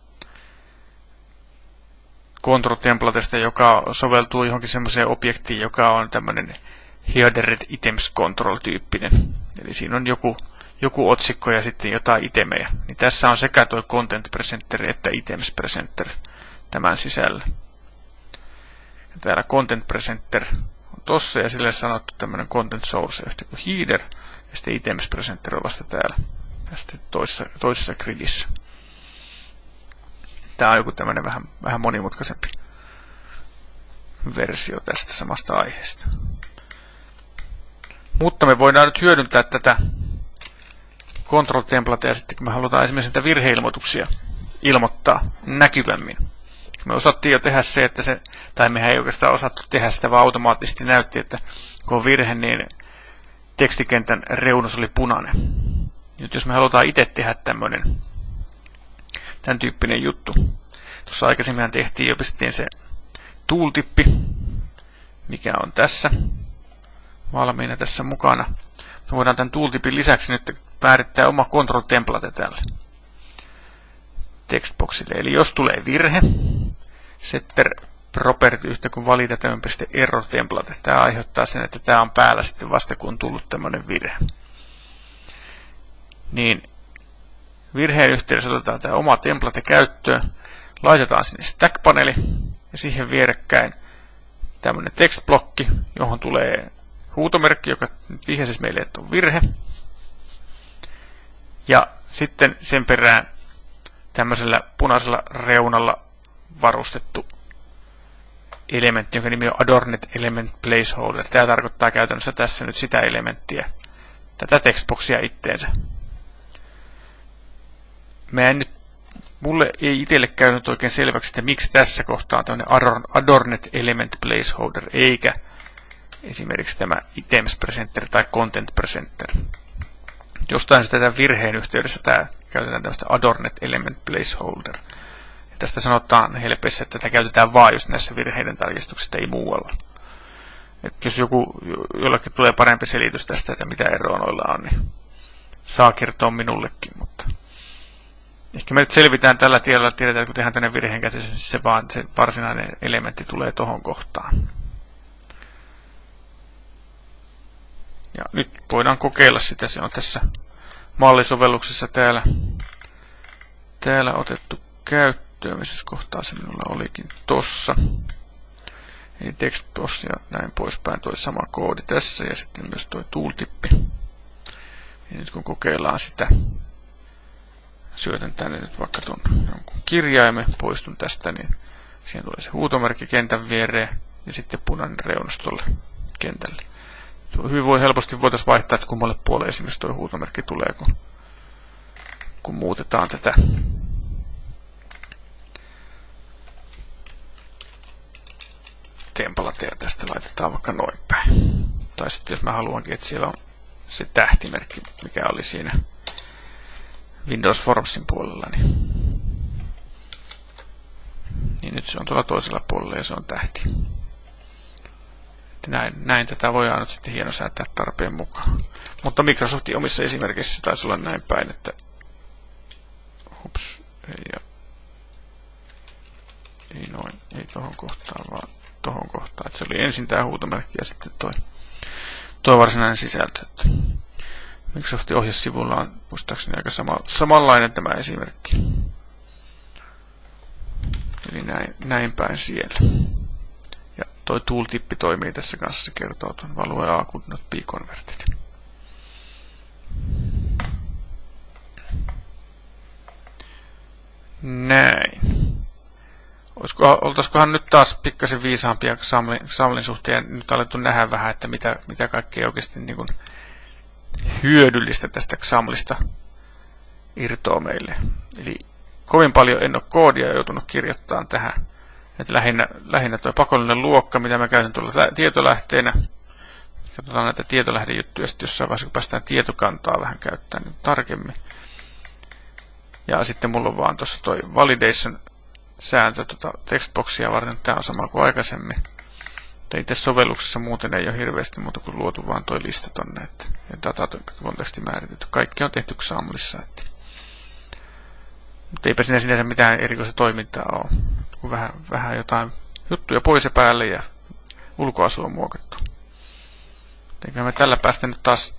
control templatesta, joka soveltuu johonkin semmoiseen objektiin, joka on tämmöinen headered items control tyyppinen. Eli siinä on joku, joku otsikko ja sitten jotain itemejä. Niin tässä on sekä tuo content presenter että items presenter tämän sisällä. Ja täällä content presenter on tossa ja sille sanottu tämmöinen content source yhtä kuin header. Ja sitten items presenter on vasta täällä. Ja sitten toisessa, toisessa gridissä. Tämä on joku tämmöinen vähän, vähän monimutkaisempi versio tästä samasta aiheesta. Mutta me voidaan nyt hyödyntää tätä control templatea sitten, kun me halutaan esimerkiksi niitä virheilmoituksia ilmoittaa näkyvämmin. Me osattiin jo tehdä se, että se, tai mehän ei oikeastaan osattu tehdä sitä, vaan automaattisesti näytti, että kun on virhe, niin tekstikentän reunus oli punainen. Nyt jos me halutaan itse tehdä tämmöinen, tämän tyyppinen juttu. Tuossa aikaisemmin tehtiin jo, pistettiin se tooltippi, mikä on tässä valmiina tässä mukana. Me voidaan tämän tooltipin lisäksi nyt määrittää oma control template tälle textboxille. Eli jos tulee virhe, setter property yhtä kuin validate.error template. Tämä aiheuttaa sen, että tämä on päällä sitten vasta kun on tullut tämmöinen virhe. Niin virheen yhteydessä otetaan tämä oma template käyttöön, laitetaan sinne stack-paneeli ja siihen vierekkäin tämmöinen tekstblokki, johon tulee huutomerkki, joka nyt vihjasi meille, että on virhe. Ja sitten sen perään tämmöisellä punaisella reunalla varustettu elementti, jonka nimi on Adorned Element Placeholder. Tämä tarkoittaa käytännössä tässä nyt sitä elementtiä, tätä textboxia itteensä. Mä en nyt, mulle ei itselle käynyt oikein selväksi, että miksi tässä kohtaa on tämmöinen Adorned Element Placeholder, eikä esimerkiksi tämä Items Presenter tai Content Presenter. Jostain se tätä virheen yhteydessä tämä käytetään tämmöistä Adorned Element Placeholder. Ja tästä sanotaan helpessä, että tätä käytetään vain just näissä virheiden tarkistuksissa, ei muualla. Et jos joku, jollekin tulee parempi selitys tästä, että mitä eroa noilla on, niin saa kertoa minullekin, mutta ehkä me nyt selvitään tällä tiellä, että tiedetään, että kun tehdään tänne virheen käsitys, niin se vaan se varsinainen elementti tulee tohon kohtaan. Ja nyt voidaan kokeilla sitä, se on tässä mallisovelluksessa täällä, täällä otettu käyttöön, missä kohtaa se minulla olikin tossa. Eli text tossa ja näin poispäin, toi sama koodi tässä ja sitten myös toi tooltippi. Ja nyt kun kokeillaan sitä, syötän tänne nyt vaikka tuon jonkun kirjaimen, poistun tästä, niin siihen tulee se huutomerkki kentän viereen ja sitten punainen reunus tuolle kentälle. Hyvin voi helposti voitaisiin vaihtaa, että kummalle puolelle esimerkiksi tuo huutomerkki tulee, kun, kun muutetaan tätä. template ja tästä laitetaan vaikka noin päin. Tai sitten jos mä haluankin, että siellä on se tähtimerkki, mikä oli siinä Windows Formsin puolella, niin, niin nyt se on tuolla toisella puolella ja se on tähti. Näin, näin tätä voidaan nyt sitten hienosäätää tarpeen mukaan. Mutta Microsoftin omissa esimerkeissä taisi olla näin päin, että hups, ei, ja, ei noin, ei tohon kohtaan, vaan tohon kohtaan. Että se oli ensin tämä huutomerkki ja sitten toi, toi varsinainen sisältö. Että Microsoftin ohjesivulla on muistaakseni aika sama, samanlainen tämä esimerkki. Eli näin, näin päin siellä. Ja toi tooltippi toimii tässä kanssa, se kertoo tuon value A could not be converted. Näin. Olisiko, oltaisikohan nyt taas pikkasen viisaampia Xamlin, Xamlin suhteen nyt alettu nähdä vähän, että mitä, mitä kaikkea oikeasti niin kuin hyödyllistä tästä Xamlista irtoaa meille. Eli kovin paljon en ole koodia joutunut kirjoittamaan tähän. Että lähinnä, lähinnä tuo pakollinen luokka, mitä mä käytän tuolla tietolähteenä. Katsotaan näitä tietolähdejuttuja, sitten jossain vaiheessa, kun päästään tietokantaa vähän käyttämään niin tarkemmin. Ja sitten mulla on vaan tuossa toi validation-sääntö tuota textboxia varten. Tämä on sama kuin aikaisemmin. Mutta itse sovelluksessa muuten ei ole hirveästi muuta kuin luotu vaan toi lista tonne. Että, ja datakonteksti määritetty. Kaikki on tehty Xamlissa. Että. Mutta eipä siinä sinänsä mitään erikoista toimintaa ole. Kun vähän, vähän jotain juttuja pois ja päälle ja ulkoasu on muokattu. Eikä me tällä päästä nyt taas